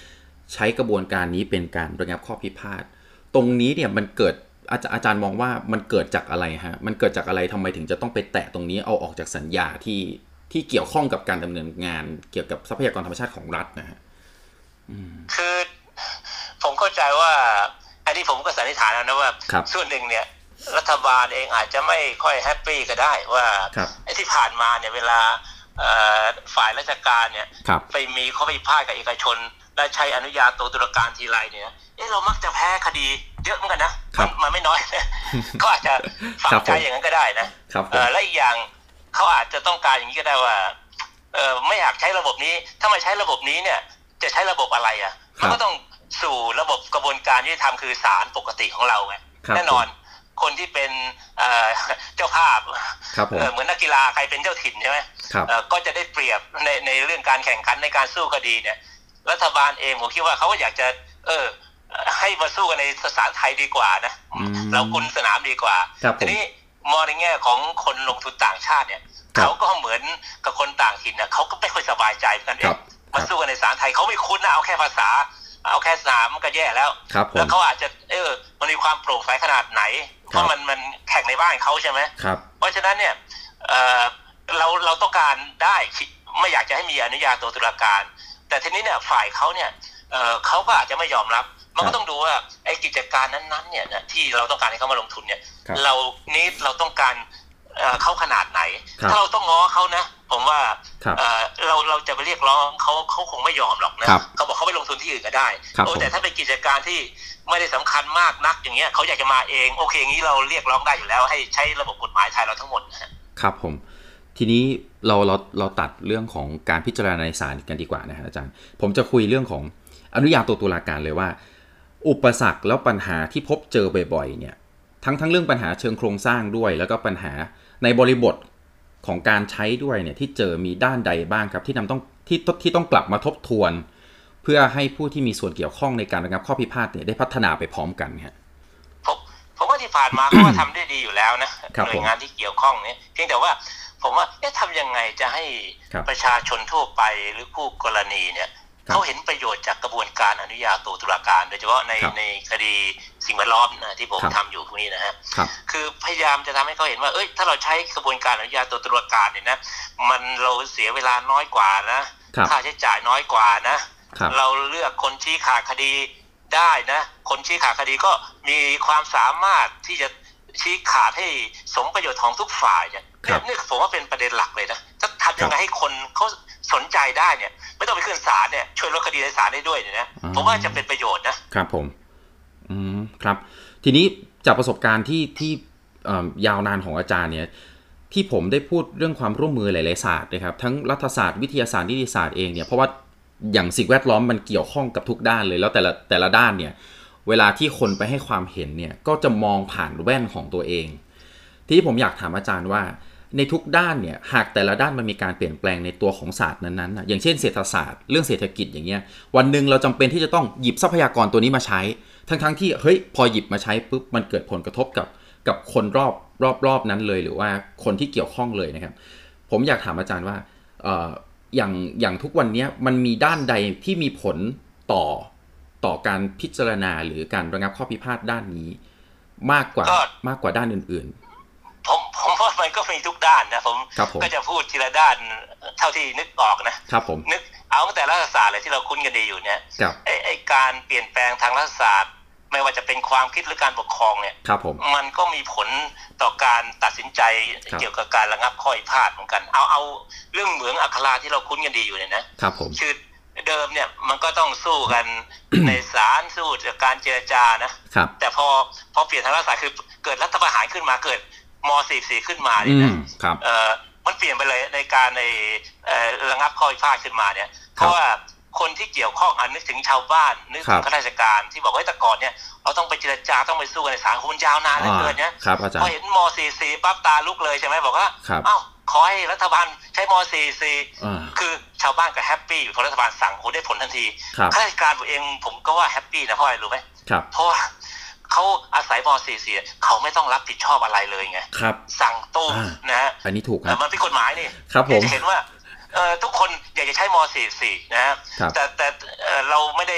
ใช้กระบวนการนี้เป็นการระงับข้อพิพาทตรงนี้เนี่ยมันเกิดอาจารย์อาจารย์มองว่ามันเกิดจากอะไรฮะมันเกิดจากอะไรทำไมถึงจะต้องไปแตะตรงนี้เอาออกจากสัญญาที่ที่เกี่ยวข้องกับการดำเนินงานเกี่ยวกับทรัพยากรธรรมชาติของรัฐนะฮะคือผมเข้าใจว่าอันนี้ผมก็สันนิษฐานนะว่าส่วนหนึ่งเนี่ยรัฐบาลเองอาจจะไม่ค่อยแฮปปี้ก็ได้ว่าไอ้ที่ผ่านมาเนี่ยเวลาฝ่ายราชการเนี่ยไปมีข้อพิพาทกับเอกชนและใช้อนุญาโตตุลาการทีไรเนี่ยเอ๊ะเรามักจะแพ้คดีเยอะเหมือนกันนะมันมันไม่น้อยเขาอาจจะฝังใจอย่างนั้นก็ได้นะและอีกอย่างเขาอาจจะต้องการอย่างนี้ก็ได้ว่าเออไม่อยากใช้ระบบนี้ถ้าไม่ใช้ระบบนี้เนี่ยจะใช้ระบบอะไรอ่ะมันก็ต้องสู่ระบบกระบวนการยุติธรรมคือศาลปกติของเราไงแน่นอนคนที่เป็นเจ้าภาพเหมือนนักกีฬาใครเป็นเจ้าถิ่นใช่ไหมก็จะได้เปรียบในในเรื่องการแข่งขันในการสู้คดีเนี่ยรัฐบาลเองผมคิดว่าเขาก็อยากจะเออให้มาสู้กันในศาลไทยดีกว่านะเรากุนสนามดีกว่าทีนี้มองในแง่ของคนลงทุนต่างชาติเนี่ยเขาก็เหมือนกับคนต่างถิ่นนะเขาก็ไม่ค่อยสบายใจกันเองมาสู้กันในศาลไทยเขาไม่คุ้นนะเอาแค่ภาษาเอาแค่สนามก็แย่แล้วแล้วเขาอาจจะเออมันมีความโปร่งใสขนาดไหนเพราะมันมันแข่งในบ้านเขาใช่ไหมเพราะฉะนั้นเนี่ยเออเราเราต้องการได้ไม่อยากจะให้มีอนุญาโตตุลาการแต่ทีนี้เนี่ยฝ่ายเขาเนี่ยเออเขาก็อาจจะไม่ยอมรับมันก็ต้องดูว่าไอ้กิจการนั้นๆเนี่ยนะที่เราต้องการให้เขามาลงทุนเนี่ยเรานี้เราต้องการเขาขนาดไหนถ้าเราต้องง้อเขานะผมว่าเราเราจะไปเรียกร้องเขาเขาคงไม่ยอมหรอกนะเขาบอกเขาไปลงทุนที่อื่นก็ได้โอ้แต่ถ้าเป็นกิจการที่ไม่ได้สำคัญมากนักอย่างเงี้ยเขาอยากจะมาเองโอเคอย่างนี้เราเรียกร้องได้อยู่แล้วให้ใช้ระบบกฎหมายไทยเราทั้งหมดครับผมทีนี้เราเราเราตัดเรื่องของการพิจารณาในศาลกันดีกว่านะฮะอาจารย์ผมจะคุยเรื่องของอนุญาโตตุลาการเลยว่าอุปสรรคแล้วปัญหาที่พบเจอบ่อยๆเนี่ยทั้งทั้งเรื่องปัญหาเชิงโครงสร้างด้วยแล้วก็ปัญหาในบริบทของการใช้ด้วยเนี่ยที่เจอมีด้านใดบ้างครับที่นำต้องที่ที่ต้องกลับมาทบทวนเพื่อให้ผู้ที่มีส่วนเกี่ยวข้องในการระงับข้อพิพาทเนี่ยได้พัฒนาไปพร้อมกันครับผมผมว่าที่ผ่านมาเขาก็ทำได้ดีอยู่แล้วนะหน่วยงานที่เกี่ยวข้องเนี่ยเพียงแต่ว่าผมว่าจะทำยังไงจะให้ประชาชนทั่วไปหรือคู่กรณีเนี่ยเขาเห็นประโยชน์จากกระบวนการอนุญาโตตุลาการโดยเฉพาะในในคดีสิ่งแวดล้อมนะที่ผมทำอยู่พวกนี้นะฮะคือพยายามจะทำให้เขาเห็นว่าเอ้ยถ้าเราใช้กระบวนการอนุญาโตตุลาการเนี่ยนะมันเราเสียเวลาน้อยกว่านะค่าใช้จ่ายน้อยกว่านะเราเลือกคนชี้ขาดคดีได้นะคนชี้ขาดคดีก็มีความสามารถที่จะชี้ขาดให้สมประโยชน์ของทุกฝ่ายเนี่ยนี่ผมว่าเป็นประเด็นหลักเลยนะจะทำยังไงให้คนเขาสนใจได้เนี่ยไม่ต้องไปขึ้นศาลเนี่ยช่วยลดคดีในศาลได้ด้วยเนี่ยนะผมว่าจะเป็นประโยชน์นะครับผมอืมครับทีนี้จากประสบการณ์ที่ที่ยาวนานของอาจารย์เนี่ยที่ผมได้พูดเรื่องความร่วมมือหลายๆศาสตร์นะครับทั้งรัฐศาสตร์วิทยาศาสตร์นิติศาสตร์เองเนี่ยเพราะว่าอย่างสิ่งแวดล้อมมันเกี่ยวข้องกับทุกด้านเลยแล้วแต่ละแต่ละด้านเนี่ยเวลาที่คนไปให้ความเห็นเนี่ยก็จะมองผ่านแว่นของตัวเองที่ผมอยากถามอาจารย์ว่าในทุกด้านเนี่ยหากแต่ละด้านมันมีการเปลี่ยนแปลงในตัวของศาสตร์นั้นๆนะอย่างเช่นเศรษฐศาสตร์เรื่องเศรษฐกิจอย่างเงี้ยวันหนึ่งเราจำเป็นที่จะต้องหยิบทรัพยากรตัวนี้มาใช้ทั้งๆที่เฮ้ยพอหยิบมาใช้ปุ๊บมันเกิดผลกระทบกับกับคนรอบรอบรอบนั้นเลยหรือว่าคนที่เกี่ยวข้องเลยนะครับผมอยากถามอาจารย์ว่าเอ่ออย่างอย่างทุกวันนี้มันมีด้านใดที่มีผลต่อต่อการพิจารณาหรือการระงับข้อพิพาทด้านนี้มากกว่ามากกว่าด้านอื่นๆผมผมว่ามันก็มีทุกด้านนะผมก็จะพูดทีละด้านเท่าที่นึกออกนะครับผมนึกเอาตั้งแต่รัฐศาสตร์เลยที่เราคุ้นกันดีอยู่เนี่ยไอ้ไอ้การเปลี่ยนแปลงทางรัฐศาสตร์ไม่ว่าจะเป็นความคิดหรือการปกครองเนี่ยครับผมมันก็มีผลต่อการตัดสินใจเกี่ยวกับการระงับข้อพิพาทเหมือนกันเอาเอาเรื่องเหมืองอัคราที่เราคุ้นกันดีอยู่เนี่ยนะครับผมคือเดิมเนี่ยมันก็ต้องสู้กัน ในศาลสู้จากการเจรจานะครับแต่พอพอเปลี่ยนทางรัฐศาสตร์คือเกิดรัฐประหารขึ้นมาเกิดม.สี่สิบสี่ขึ้นมาเนี่ยนะครับเอ่อมันเปลี่ยนไปเลยในการในเอ่อระงับข้อพิพาทขึ้นมาเนี่ยเพราะว่าคนที่เกี่ยวข้องอันนึกถึงชาวบ้านนึกถึงข้าราชการที่บอกว่าแต่ก่อนเนี่ยเราต้องไปเจรจาต้องไปสู้กันในศาลมันยาวนานเหลือเกินเนี่ยพอเห็นม.สี่สิบสี่ปั๊บตาลุกเลยใช่ไหมบอกว่าเอ้าขอให้รัฐบาลใช้ม.สี่สิบสี่คือชาวบ้านก็แฮปปี้อยู่เพราะรัฐบาลสั่งโอ้ได้ผลทันทีข้าราชการตัวเองผมก็ว่าแฮปปี้นะเพราะอะไรรู้ไหมเพราะว่าเขาอาศัยม.สี่สิบสี่เขาไม่ต้องรับผิดชอบอะไรเลยไงสั่งตู้นะฮะอันนี้ถูกครับมันเป็นกฎหมายนี่ครับผมจะเห็นว่าเอ่อทุกคนอยากจะใช้ม.สี่สิบสี่นะฮะแต่แต่เราไม่ได้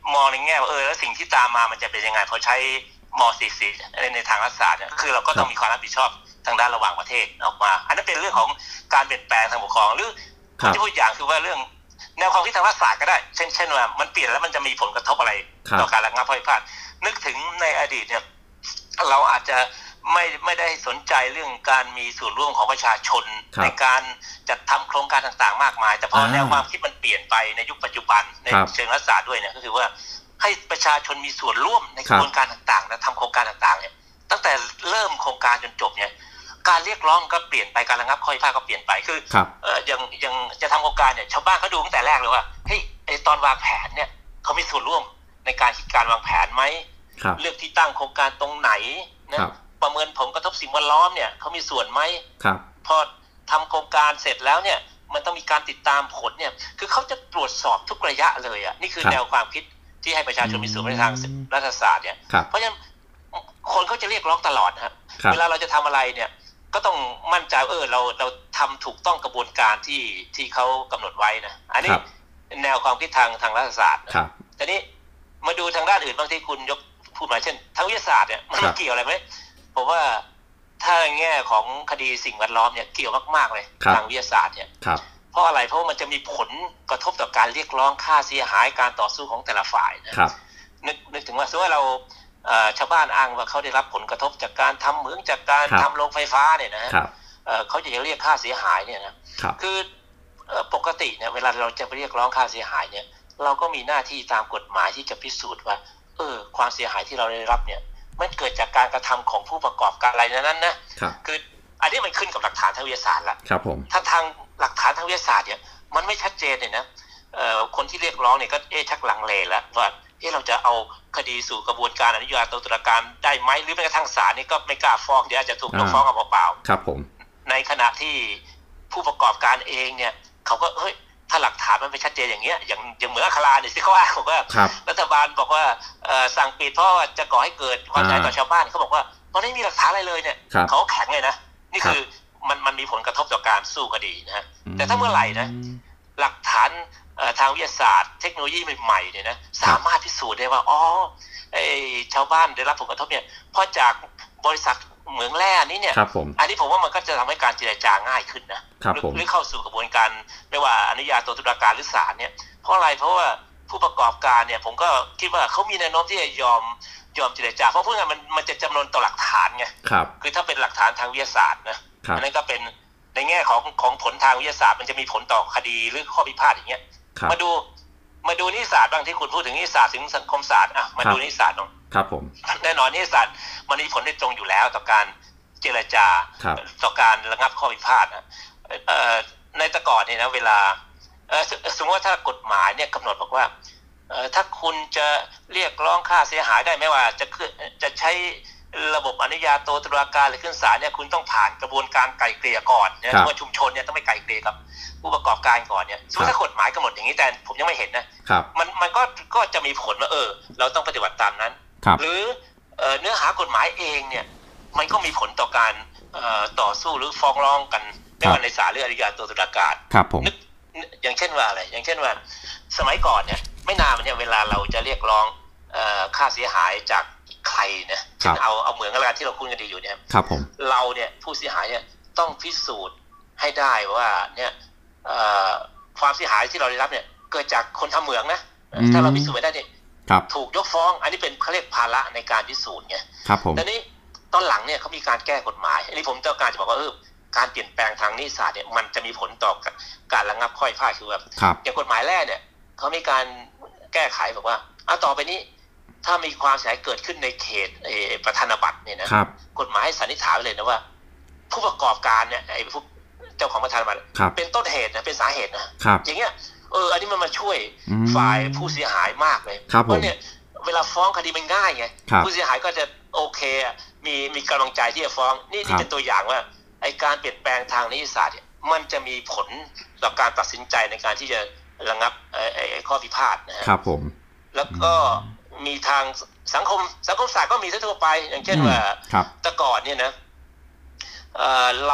มองในแง่ว่าเออแล้วสิ่งที่ตามมามันจะเป็นยังไงพอใช้มอสี่สิบในทางรัฐศาสตร์เนี่ยคือเราก็ต้องมีความรับผิดชอบทางด้านระหว่างประเทศออกมาอันนั้นเป็นเรื่องของการเปลี่ยนแปลงทางปกครองหรือที่พูดอย่างคือว่าเรื่องแนวความคิดทางรัฐศาสตร์ก็ได้เช่นเช่นว่ามันเปลี่ยนแล้วมันจะมีผลกระทบอะไรต่อการระงับข้อพิพาทนึกถึงในอดีตเนี่ยเราอาจจะไม่ไม่ได้สนใจเรื่องการมีส่วนร่วมของประชาชนในการจัดทำโครงการต่างๆมากมายแต่พอแนวความคิดมันเปลี่ยนไปในยุคปัจจุบันในเชิงรัฐศาสตร์ด้วยเนี่ยก็คือว่าให้ประชาชนมีส่วนร่วมในกระบวนการต่างๆและทำโครงการต่างๆเนี่ยตั้งแต่เริ่มโครงการจนจบเนี่ยการเรียกร้องก็เปลี่ยนไปการระงับข้อพิพาทก็เปลี่ยนไปคือเอ่อยังยังจะทำโครงการเนี่ยชาวบ้านเขาดูตั้งแต่แรกเลยว่าเฮ้ยไอตอนวางแผนเนี่ยเขามีส่วนร่วมในการคิดการวางแผนไหมเลือกที่ตั้งโครงการตรงไหนนะประเมินผลกระทบสิ่งแวดล้อมเนี่ยเขามีส่วนไหมพอทำโครงการเสร็จแล้วเนี่ยมันต้องมีการติดตามผลเนี่ยคือเขาจะตรวจสอบทุกระยะเลยอ่ะนี่คือแนวความคิดที่ให้ประชาชนมีส่วนในทางรัฐศาสตร์เนี่ยเพราะฉะนั้นคนเขาจะเรียกร้องตลอดครับเวลาเราจะทำอะไรเนี่ยก็ต้องมั่นใจเออเราเราทำถูกต้องกระบวนการที่ที่เขากำหนดไว้นะอันนี้แนวความคิดทางทางรัฐศาสตร์ทีนี้มาดูทางด้านอื่นบางที่คุณยกพูดมาเช่นทางวิทยาศาสตร์เนี่ยมันเกี่ยวอะไรไหมผมว่าถ้าแง่ของคดีสิ่งแวดล้อมเนี่ยเกี่ยวมากๆเลยทางวิทยาศาสตร์เนี่ยเพราะอะไรเพราะมันจะมีผลกระทบต่อการเรียกร้องค่าเสียหายการต่อสู้ของแต่ละฝ่ายนะนึกนึกถึงว่าสมมติว่าเราชาวบ้านอ้างว่าเขาได้รับผลกระทบจากการทำเหมืองจากการทำโรงไฟฟ้าเนี่ยนะเขาจะเรียกค่าเสียหายเนี่ยนะคือปกติเนี่ยเวลาเราจะไปเรียกร้องค่าเสียหายเนี่ยเราก็มีหน้าที่ตามกฎหมายที่จะพิสูจน์ว่าเออความเสียหายที่เราได้รับเนี่ยมันเกิดจากการกระทำของผู้ประกอบการอะไรนั้นนะคืออันนี้มันขึ้นกับหลักฐานทางวิทยาศาสตร์ละครับผมถ้าทางหลักฐานทางวิทยาศาสตร์เนี่ยมันไม่ชัดเจนเลยนะคนที่เรียกร้องเนี่ยก็เอ๊ะชักลังเลแล้วว่าเอ๊ะเราจะเอาคดีสู่กระบวนการอนุญาโตตุลาการได้ไหมหรือแม้กระทั่งศาลนี่ก็ไม่กล้าฟ้องเดี๋ยวอาจจะถูกยกฟ้องเอาเปล่าๆครับผมในขณะที่ผู้ประกอบการเองเนี่ยเขาก็เฮ้ยถ้าหลักฐานมันไม่ชัดเจนอย่างเงี้ยอย่างอย่างเหมือนอัคราเนี่ยที่เขาอ้างบอกว่ารัฐบาลบอกว่าสั่งปิดเพราะว่าจะก่อให้เกิดความเสียหายต่อชาวบ้านเขาบอกว่าตอนนี้มีหลักฐานอะไรเลยเนี่ยเขาแข็งเลยนะนี่คือมันมันมีผลกระทบต่อการสู้คดีนะฮะแต่ถ้าเมื่อไหร่นะหลักฐานทางวิทยาศาสตร์เทคโนโลยีใหม่ๆเนี่ยนะสามารถพิสูจน์ได้ว่าอ๋อไอ้ชาวบ้านได้รับผลกระทบเนี่ยเพราะจากบริษัทเหมืองแร่นี้เนี่ยอันนี้ผมว่ามันก็จะทำให้การเจรจาง่ายขึ้นนะหรือเข้าสู่กระบวนการไม่ว่าอนุญาโตตุลาการหรือศาลเนี่ยเพราะอะไรเพราะว่าผู้ประกอบการเนี่ยผมก็คิดว่าเขามีแนวโน้มที่จะยอมยอมเจรจาเพราะเพื่อนมันมันจะจำนวนต่อหลักฐานไงคือถ้าเป็นหลักฐานทางวิทยาศาสตร์นะอันนั้นก็เป็นในแง่ของของผลทางวิทยาศาสตร์มันจะมีผลต่อคดีหรือข้อพิพาทอย่างเงี้ยมาดูมาดูนิติศาสตร์บางที่คุณพูดถึงนิติศาสตร์ถึงสังคมศาสตร์อ่ะมาดูนิติศาสตร์เนาะครับผมแน่นอนนิติศาสตร์มันมีผลโดยตรงอยู่แล้วต่อการเจรจาต่อการระงับข้อพิพาทนะในแต่ก่อนเนี่ยนะเวลาสมมติว่าถ้ากฎหมายเนี่ยกำหนดบอกว่าถ้าคุณจะเรียกร้องค่าเสียหายได้ไม่ว่าจะจะใช้ระบบอนุญาโตตุลาการหรือขึ้นศาลเนี่ยคุณต้องผ่านกระบวนการไกล่เกลี่ยก่อนนะว่าชุมชนเนี่ยต้องไปไกล่เกลี่ยกับผู้ประกอบการก่อนเนี่ยสมมติถ้ากฎหมายกำหนดอย่างนี้แต่ผมยังไม่เห็นนะมันมันก็ก็จะมีผลว่าเออเราต้องปฏิบัติตามนั้นหรือเนื้อหากฎหมายเองเนี่ยมันก็มีผลต่อการต่อสู้หรือฟ้องร้องกันไม่ว่าในศาลหรืออนุญาโตตุลาการครับผมอย่างเช่นว่าอะไรอย่างเช่นว่าสมัยก่อนเนี่ยไม่นานเนี่ยเวลาเราจะเรียกร้องค่าเสียหายจากใครนะเช่นเอาเอาเหมือนอะไรที่เราคุ้นกันดีอยู่เนี่ยครับผมเราเนี่ยผู้เสียหายเนี่ยต้องพิสูจน์ให้ได้ว่าเนี่ยความเสียหายที่เราได้รับเนี่ยเกิดจากคนทำเหมืองนะถ้าเราพิสูจน์ไม่ได้เนี่ยถูกยกฟ้องอันนี้เป็นเขาเรียกภาระในการพิสูจน์ไงครับผมแต่นี้ตอนหลังเนี่ยเขามีการแก้กฎหมายอันนี้ผมต้องการจะบอกว่าเออการเปลี่ยนแปลงทางนิติศาสตร์เนี่ยมันจะมีผลต่อการระงับข้อพิพาทคือแบบอย่างกฎหมายแรกเนี่ยเขามีการแก้ไขบอกว่าเอาต่อไปนี้ถ้ามีความเสียหายเกิดขึ้นในเขตประธานาบัตรเนี่ยนะกฎหมายให้สันนิษฐานเลยนะว่าผู้ประกอบการเนี่ยไอ้ผู้เจ้าของประธานาบัตรเป็นต้นเหตุนะเป็นสาเหตุนะอย่างเงี้ยเอออันนี้มันมาช่วยฝ่ายผู้เสียหายมากเลยเพราะเนี่ยเวลาฟ้องคดีมันง่ายไงผู้เสียหายก็จะโอเคมีมีกำลังใจที่จะฟ้องนี่นี่เป็นตัวอย่างว่าไอ้การเปลี่ยนแปลงทางนิติศาสตร์เนี่ยมันจะมีผลต่อการตัดสินใจในการที่จะระงับไอ้ข้อพิพาทนะครับผมแล้วก็มีทางสังคมสังคมศาสตร์ก็มีทั่วไปอย่างเช่นว่าแต่ก่อนเนี่ยนะ เอ่อเรา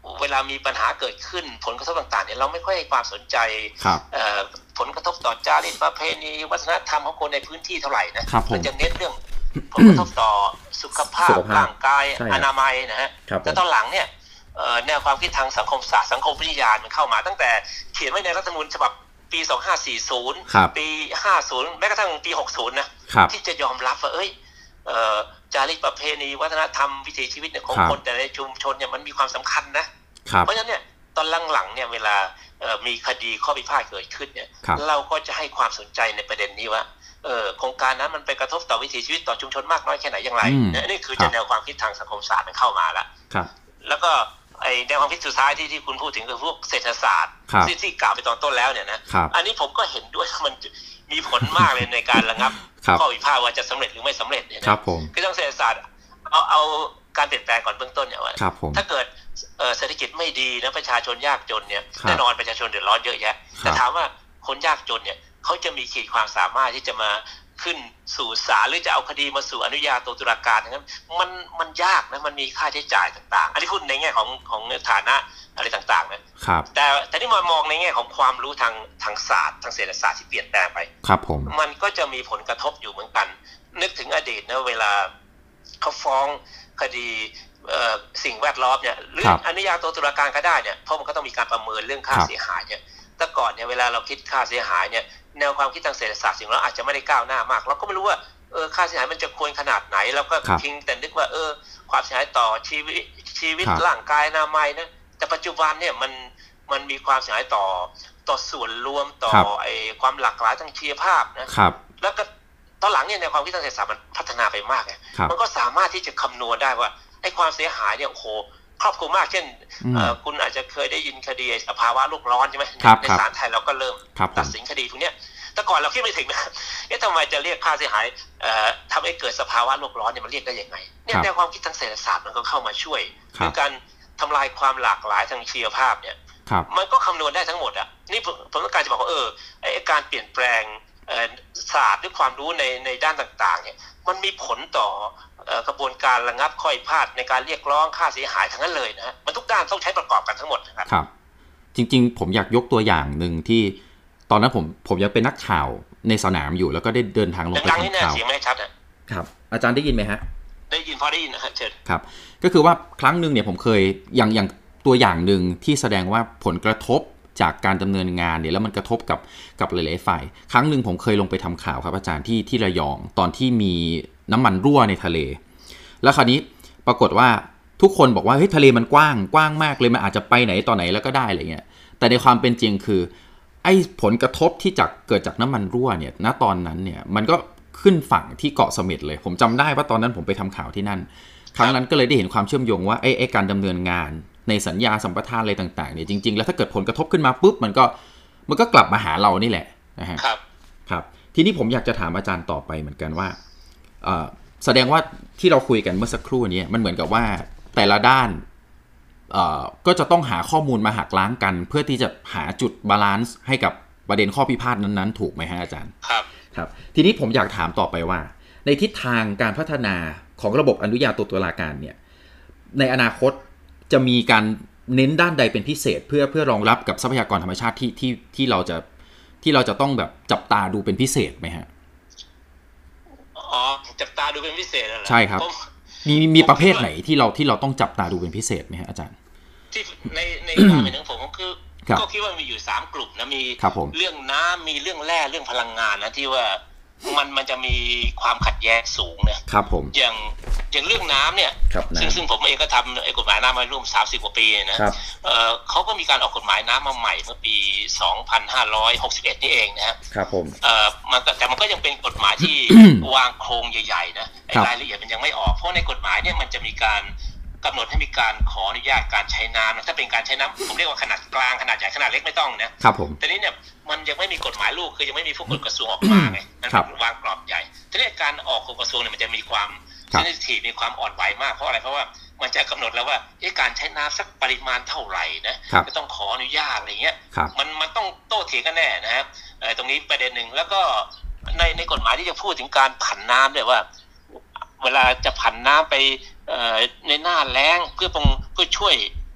เวลามีปัญหาเกิดขึ้นผลกระทบต่างๆเนี่ยเราไม่ค่อยให้ความสนใจผลกระทบต่อจารีตประเพณีวัฒนธรรมของคนในพื้นที่เท่าไหร่นะมันจะเน้นเรื่องผลกระทบต่อสุขภาพร่างกายอนามัยนะฮะแต่ตอนหลังเนี่ยแนวความคิดทางสังคมศาสตร์สังคมวิทยามันเข้ามาตั้งแต่เขียนไว้ในรัฐธรรมนูญฉบับปีสองพันห้าร้อยสี่สิบปีห้าสิบแม้กระทั่งปีหกสิบนะที่จะยอมรับว่าเอ้ยจารีตประเพณีวัฒนธรรมวิถีชีวิตของคนแต่ในชุมชนเนี่ยมันมีความสำคัญนะเพราะฉะนั้นเนี่ยตอนหลังๆเนี่ยเวลามีคดีข้อพิพาทเกิดขึ้นเนี่ยเราก็จะให้ความสนใจในประเด็นนี้ว่าโครงการนั้นมันไปกระทบต่อวิถีชีวิตต่อชุมชนมากน้อยแค่ไหนอย่างไรนี่คือจะแนวความคิดทางสังคมศาสตร์มันเข้ามาแล้วแล้วก็ไอแนวความคิดสุดท้ายที่ที่คุณพูดถึงคือพวกเศรษฐศาสตร์ที่ที่กล่าวไปตอนต้นแล้วเนี่ยนะอันนี้ผมก็เห็นด้วยมันมีผลมากเลยในการระงับข้อพิพาทว่าจะสำเร็จหรือไม่สำเร็จเนี่ยนะคือทางเศรษฐศาสตร์เอาเอาการเปลี่ยนแปลงก่อนเบื้องต้นเนี่ยว่าถ้าเกิดเศรษฐกิจไม่ดีนะประชาชนยากจนเนี่ยแน่นอนประชาชนเดือดร้อนเยอะแยะแต่ถามว่าคนยากจนเนี่ยเขาจะมีขีดความสามารถที่จะมาขึ้นสู่ศาลหรือจะเอาคดีมาสู่อนุญาโตตุลาการอย่างนั้นมันมันยากนะมันมีค่าใช้จ่ายต่างๆอันนี้พูดในแง่ของของฐานะอะไรต่างๆนะครับแต่แต่ที่มามองในแง่ของความรู้ทางทางศาสตร์ทางเศรษฐศาสตร์ที่เปลี่ยนแปลงไปครับผมมันก็จะมีผลกระทบอยู่เหมือนกันนึกถึงอดีตนะเวลาเขาฟ้องคดีสิ่งแวดล้อมเนี่ยหรืออนุญาโตตุลาการก็ได้เนี่ยเพราะมันก็ต้องมีการประเมินเรื่องค่าเสียหายเนี่ยแต่ก่อนเนี่ยเวลาเราคิดค่าเสียหายเนี่ยแนวความคิดทางเศรษฐศาสตร์สิ่งเราอาจจะไม่ได้ก้าวหน้ามากเราก็ไม่รู้ว่าเออค่าเสียหายมันจะควรขนาดไหนเราก็เพียงแต่นึกว่าเออความเสียหายต่อชีวิตชีวิตร่างกายอนามัยนะแต่ปัจจุบันเนี่ยมันมันมีความเสียหายต่อต่อส่วนรวมต่อไอ้ความหลากหลายทางชีวภาพนะครับแล้วก็ตอนหลังเนี่ยแนวความคิดทางเศรษฐศาสตร์มันพัฒนาไปมากไงมันก็สามารถที่จะคำนวณได้ว่าไอ้ความเสียหายเนี่ยโอ้โหครอบคลุมมากเช่นคุณอาจจะเคยได้ยินคดีสภาวะโลกร้อนใช่ไหมในศาลไทยเราก็เริ่มตัดสินคดีพวกนี้แต่ก่อนเราคิดไม่ถึงนะเอ๊ะทำไมจะเรียกค่าเสียหายทำให้เกิดสภาวะโลกร้อนเนี่ยมันเรียกได้ยังไงเนี่ยแนวความคิดทางเศรษฐศาสตร์มันก็เข้ามาช่วยในการทำลายความหลากหลายทางชีวภาพเนี่ยมันก็คำนวณได้ทั้งหมดอ่ะนี่ผมต้องการจะบอกว่าเออไอ้การเปลี่ยนแปลงศาสตร์ด้วยความรู้ในในด้านต่างๆเนี่ยมันมีผลต่อกระบวนการระงับข้อพิพาทในการเรียกร้องค่าเสียหายทั้งนั้นเลยนะฮะมันทุกด้านต้องใช้ประกอบกันทั้งหมดนะครับครับจริงๆผมอยากยกตัวอย่างหนึ่งที่ตอนนั้นผมผมยังเป็นนักข่าวในสนามอยู่แล้วก็ได้เดินทางลงไปทำข่าวเสียงไม่ชัดนะครับอาจารย์ได้ยินไหมฮะได้ยินพอได้ยินนะฮะเชิญครับก็คือว่าครั้งนึงเนี่ยผมเคยอย่างอย่างตัวอย่างหนึ่งที่แสดงว่าผลกระทบจากการดำเนินงานเนี่ยแล้วมันกระทบกับกับหลายๆฝ่ายครั้งหนึ่งผมเคยลงไปทำข่าวครับอาจารย์ที่ที่ระยองตอนที่มีน้ำมันรั่วในทะเลแล้วคราวนี้ปรากฏว่าทุกคนบอกว่าเฮ้ยทะเลมันกว้างกว้างมากเลยมันอาจจะไปไหนต่อไหนแล้วก็ได้อะไรเงี้ยแต่ในความเป็นจริงคือไอ้ผลกระทบที่จากเกิดจากน้ำมันรั่วเนี่ยณตอนนั้นเนี่ยมันก็ขึ้นฝั่งที่เกาะเสม็ดเลยผมจำได้ว่าตอนนั้นผมไปทำข่าวที่นั่นครั้งนั้นก็เลยได้เห็นความเชื่อมโยงว่าไอ้ไอ้การดำเนินงานในสัญญาสัมปทานอะไรต่างๆเนี่ยจริงๆแล้วถ้าเกิดผลกระทบขึ้นมาปุ๊บมันก็มันก็กลับมาหาเรานี่แหละนะฮะครับครับทีนี้ผมอยากจะถามอาจารย์ต่อไปเหมือนกันว่าเอ่อแสดงว่าที่เราคุยกันเมื่อสักครู่นี้มันเหมือนกับว่าแต่ละด้านเอ่อก็จะต้องหาข้อมูลมาหักล้างกันเพื่อที่จะหาจุดบาลานซ์ให้กับประเด็นข้อพิพาทนั้นๆถูกไหมฮะอาจารย์ครับครับทีนี้ผมอยากถามต่อไปว่าในทิศทางการพัฒนาของระบบอนุญาโตตุลาการเนี่ยในอนาคตจะมีการเน้นด้านใดเป็นพิเศษเพื่อเพื่อรองรับกับทรัพยากรธรรมชาติที่ที่ที่เราจะที่เราจะต้องแบบจับตาดูเป็นพิเศษไหมฮะอ๋อจับตาดูเป็นพิเศษเหรอใช่ครับมีมีประเภทไหนที่เราที่เราต้องจับตาดูเป็นพิเศษไหมฮะอาจารย์ที่ในในความเห็นของผมก็คือก็คิดว่ามีอยู่สามกลุ่มนะมีเรื่องน้ำมีเรื่องแร่เรื่องพลังงานนะที่ว่ามันมันจะมีความขัดแย้งสูงนะครับผมอย่างอย่างเรื่องน้ำเนี่ยซึ่งซึ่งผมเองก็ทำไอ้กฎหมายน้ำมาร่วมสามสิบกว่าปีนะเอ่อเขาก็มีการออกกฎหมายน้ำมาใหม่เมื่อปีสองพันห้าร้อยหกสิบเอ็ดนี่เองนะครับผมเอ่อมันแต่มันก็ยังเป็นกฎหมายที่ วางโครงใหญ่ๆนะไอ้รายละเอียดมันยังไม่ออกเพราะในกฎหมายเนี่ยมันจะมีการกำหนดให้มีการขออนุญาตการใช้น้ำถ้าเป็นการใช้น้ำผมเรียกว่าขนาดกลางขนาดใหญ่ขนาดเล็กไม่ต้องนะครับผมแต่นี้เนี่ยมันยังไม่มีกฎหมายลูกคือยังไม่มีผู้กฎกระทรวงออกมาไงมันเป็นวางกรอบใหญ่ทีนี้การออกกฎกระทรวงเนี่ยมันจะมีความเซนซิทีฟมีความอ่อนไหวมากเพราะอะไรเพราะว่ามันจะกำหนดแล้วว่าการใช้น้ำสักปริมาณเท่าไหร่นะจะต้องขออนุญาตอะไรเงี้ยมันมันต้องโต้เถียงกันแน่นะครับตรงนี้ประเด็นหนึ่งแล้วก็ในในกฎหมายที่จะพูดถึงการผันน้ำด้วยว่าเวลาจะผันน้ำไปในหน้าแล้งเพื่อเพื่อช่วย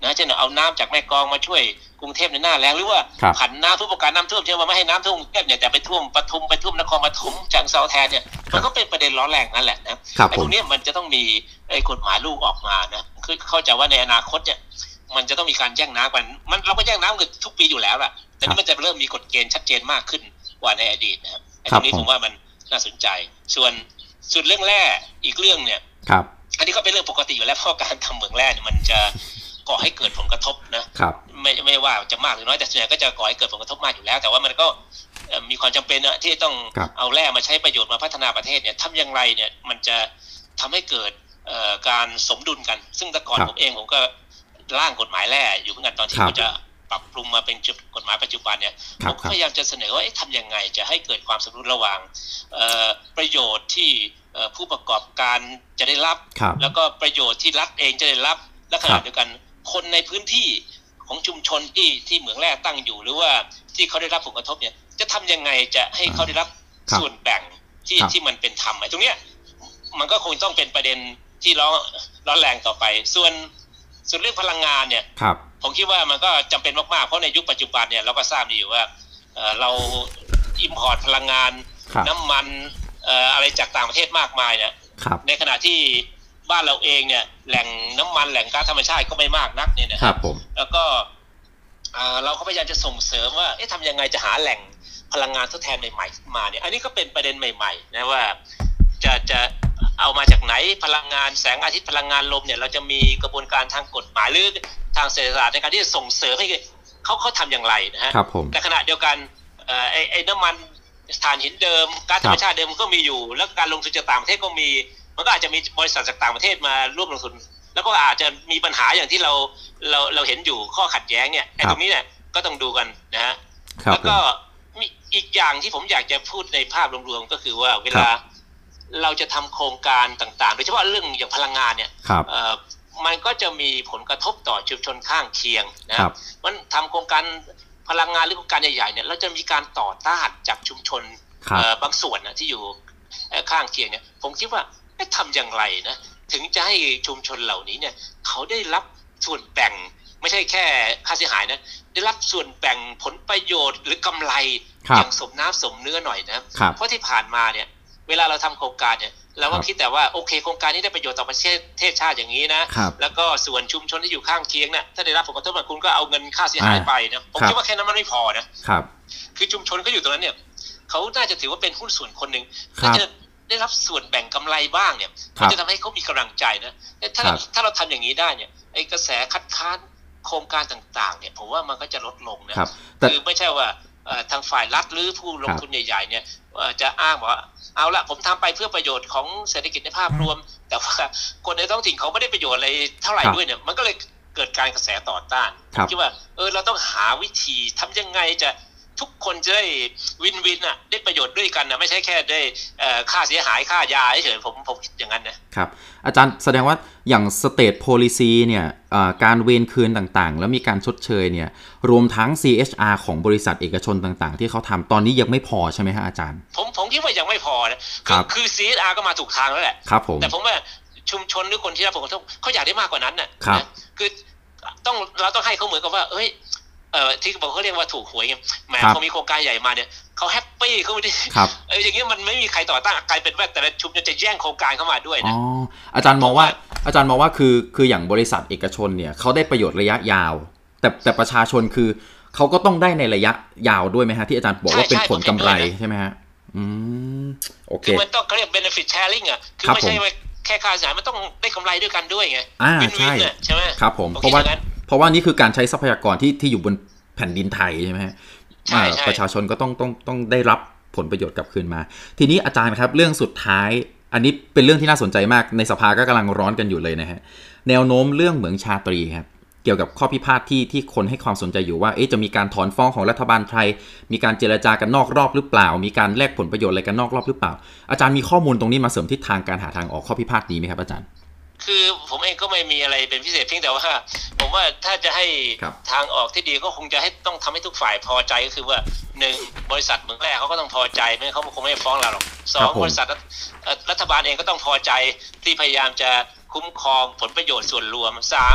นะเช่นเอาน้ำจากแม่กลองมาช่วยกรุงเทพในหน้าแล้งหรือว่าผันน้ำผู้ประกอบการน้ำท่วมเชื่อว่าไม่ให้น้ำท่วมกรุงเทพเนี่ยแต่ไปท่วมปทุมไปท่วมนครปฐมฉะเชิงเทราแทนเนี่ยมันก็เป็นประเด็นร้อนแรงนั่นแหละนะไอ้พวกนี้มันจะต้องมีไอ้กฎหมายลูกออกมานะคือเข้าใจว่าในอนาคตเนี่ยมันจะต้องมีการแย่งน้ำกันมันเราก็แย่งน้ำกันทุกปีอยู่แล้วล่ะแต่นี่มันจะเริ่มมีกฎเกณฑ์ชัดเจนมากขึ้นกว่าในอดีตนะครับไอ้ตรงนี้ผมว่ามันน่าสนใจส่วนส่วนเรื่องแร่อีกเรื่องเนี่ยอันนี้ก็เป็นเรื่องปกติอยู่แล้วเพราะการทำเหมืองแร่เนี่ยมันจะก่อให้เกิดผลกระทบนะไม่ไม่ว่าจะมากหรือน้อยแต่ส่วนใหญ่ก็จะก่อให้เกิดผลกระทบมากอยู่แล้วแต่ว่ามันก็มีความจำเป็นนะที่ต้องเอาแร่มาใช้ประโยชน์มาพัฒนาประเทศเนี่ยทำอย่างไรเนี่ยมันจะทำให้เกิดการสมดุลกันซึ่งแต่ก่อนผมเองผมก็ร่างกฎหมายแร่อยู่เหมือนกันตอนที่เขาจะปรับปรุงมาเป็นกฎหมายปัจจุบันเนี่ยผมพยายามจะเสนอว่าทำยังไงจะให้เกิดความสมดุลระหว่างประโยชน์ที่ผู้ประกอบการจะได้รับแล้วก็ประโยชน์ที่รัฐเองจะได้รับและขณะเดียวกันคนในพื้นที่ของชุมชนที่ที่เหมืองแร่ตั้งอยู่หรือว่าที่เขาได้รับผลกระทบเนี่ยจะทำยังไงจะให้เขาได้รับส่วนแบ่งที่ที่มันเป็นธรรมไอ้ตรงเนี้ยมันก็คงต้องเป็นประเด็นที่ร้อนร้อนแรงต่อไปส่วนส่วนเรื่องพลังงานเนี่ยผมคิดว่ามันก็จำเป็นมากๆเพราะในยุคปัจจุบันเนี่ยเราก็ทราบดีอยู่ว่าเราอิมพอร์ตพลังงานน้ำมันอะไรจากต่างประเทศมากมายเนี่ยในขณะที่บ้านเราเองเนี่ยแหล่งน้ำมันแหล่งก๊าซธรรมชาติก็ไม่มากนักเนี่ยนะครับแล้วก็เราก็พยายามจะส่งเสริมว่าเอ๊ะทำยังไงจะหาแหล่งพลังงานทดแทนใหม่ๆมาเนี่ยอันนี้ก็เป็นประเด็นใหม่ๆนะว่าจะจะเอามาจากไหนพลังงานแสงอาทิตย์พลังงานลมเนี่ยเราจะมีกระบวนการทางกฎหมายหรือทางเศรษฐศาสตร์ในการที่จะส่งเสริมให้เขาเขาทำอย่างไรนะฮะแต่ขณะเดียวกันไอ้ไอ้น้ำมันถ่านหินเดิมก๊าซธรรมชาติเดิมก็มีอยู่แล้วการลงทุนจากต่างประเทศก็มีมันก็อาจจะมีบริษัทจากต่างประเทศมาร่วมลงทุนแล้วก็อาจจะมีปัญหาอย่างที่เราเราเราเห็นอยู่ข้อขัดแย้งเนี่ยไอ้ตรงนี้เนี่ยก็ต้องดูกันนะฮะแล้วก็มีอีกอย่างที่ผมอยากจะพูดในภาพรวมๆก็คือว่าเวลาเราจะทำโครงการต่างๆโดยเฉพาะเรื่องอย่างพลังงานเนี่ยมันก็จะมีผลกระทบต่อชุมชนข้างเคียงนะครับมันทำโครงการพลังงานหรือโครงการใหญ่ๆเนี่ยเราจะมีการต่อต้านจากชุมชนบางส่วนนะที่อยู่ข้างเคียงเนี่ยผมคิดว่าทำอย่างไรนะถึงจะให้ชุมชนเหล่านี้เนี่ยเขาได้รับส่วนแบ่งไม่ใช่แค่ค่าเสียหายนะได้รับส่วนแบ่งผลประโยชน์หรือกำไรอย่างสมน้ำสมเนื้อหน่อยนะเพราะที่ผ่านมาเนี่ยเวลาเราทำโครงการเนี่ยเราก็คิดแต่ว่าโอเคโครงการนี้ได้ประโยชน์ต่อประเทศชาติอย่างนี้นะแล้วก็ส่วนชุมชนที่อยู่ข้างเคียงเนี่ยถ้าได้รับผลกระทบคุณก็เอาเงินค่าเสียหายไปนะผมคิดว่าแค่นั้นมันไม่พอนะครับคือชุมชนก็อยู่ตรงนั้นเนี่ยเขาน่าจะถือว่าเป็นหุ้นส่วนคนหนึ่งเขาจะได้รับส่วนแบ่งกำไรบ้างเนี่ยมันจะทำให้เขามีกำลังใจนะถ้าถ้าเราทำอย่างนี้ได้เนี่ยไอ้กระแสคัดค้านโครงการต่างๆเนี่ยผมว่ามันก็จะลดลงนะคือไม่ใช่ว่าทางฝ่ายรัฐหรือผู้ลงทุนใหญ่ๆเนี่ยจะอ้างว่าเอาละผมทำไปเพื่อประโยชน์ของเศรษฐกิจในภาพรวมแต่ว่าคนในท้องถิ่นเขาไม่ได้ประโยชน์อะไรเท่าไหร่ด้วยเนี่ยมันก็เลยเกิดการกระแสต่อต้านคิดว่าเออเราต้องหาวิธีทำยังไงจะทุกคนจะได้วินวินอ่ะได้ประโยชน์ด้วยกันนะไม่ใช่แค่ได้ค่าเสียหายค่ายาเฉยๆผมผมคิดอย่างนั้นนะครับอาจารย์แสดงว่าอย่าง state policy เนี่ยการเวรคืนต่างๆแล้วมีการชดเชยเนี่ยรวมทั้ง ซี เอช อาร์ ของบริษัทเอกชนต่างๆที่เขาทำตอนนี้ยังไม่พอใช่ไหมฮะอาจารย์ผมผมคิดว่ายังไม่พอนะคือคือ ซี เอช อาร์ ก็มาถูกทางแล้วแหละครับผมแต่ผมว่าชุมชนหรือคนที่รับผลกระทบเขาอยากได้มากกว่านั้นน่ะคือต้องเราต้องให้เขาเหมือนกับว่าเอ้ยเอ่อที่บอกเขาเรียกว่าถูกหวยไงแหมพอมีโครงการใหญ่มาเนี่ยเขาแฮปปี้เขาไม่ได้เอออย่างนี้มันไม่มีใครต่อต้านกลายเป็นว่าแต่ละชุมชนจะแย่งโครงการเข้ามาด้วยนะอ๋ออาจารย์มองว่าอาจารย์มองว่าคือคืออย่างบริษัทเอกชนเนี่ยเขาได้ประโยชน์ระยะยาวแต่แต่ประชาชนคือเขาก็ต้องได้ในระยะยาวด้วยไหมฮะที่อาจารย์บอกว่าเป็นผลกำไรใช่ไหมฮะอืมโอเคคือมันต้องเขาเรียก benefit sharing อ่ะคือไม่ใช่แค่ค่าเสียหายมันต้องได้กำไรด้วยกันด้วยไงอ่าใช่ใช่ไหมครับผมเพราะว่าเพราะว่านี่คือการใช้ทรัพยากรที่ที่อยู่บนแผ่นดินไทยใช่ไหมฮะประชาชนก็ต้องต้องต้องได้รับผลประโยชน์กลับคืนมาทีนี้อาจารย์ครับเรื่องสุดท้ายอันนี้เป็นเรื่องที่น่าสนใจมากในสภาก็กำลังร้อนกันอยู่เลยนะฮะแนวโน้มเรื่องเหมืองชาตรีครับเกี่ยวกับข้อพิพาทที่ที่คนให้ความสนใจอยู่ว่าเอ๊ะจะมีการถอนฟ้องของรัฐบาลไทยมีการเจรจากันนอกรอบหรือเปล่ามีการแลกผลประโยชน์อะไรกันนอกรอบหรือเปล่าอาจารย์มีข้อมูลตรงนี้มาเสริมทิศทางการหาทางออกข้อพิพาทนี้ไหมครับอาจารย์คือผมเองก็ไม่มีอะไรเป็นพิเศษเพียงแต่ว่าผมว่าถ้าจะให้ทางออกที่ดีก็คงจะให้ต้องทำให้ทุกฝ่ายพอใจก็คือว่าหนึ่งบริษัทเหมืองแร่เขาก็ต้องพอใจไม่เขาคงไม่ฟ้องเราหรอกสองบริษัทรัฐบาลเองก็ต้องพอใจที่พยายามจะคุ้มครองผลประโยชน์ส่วนรวมสามช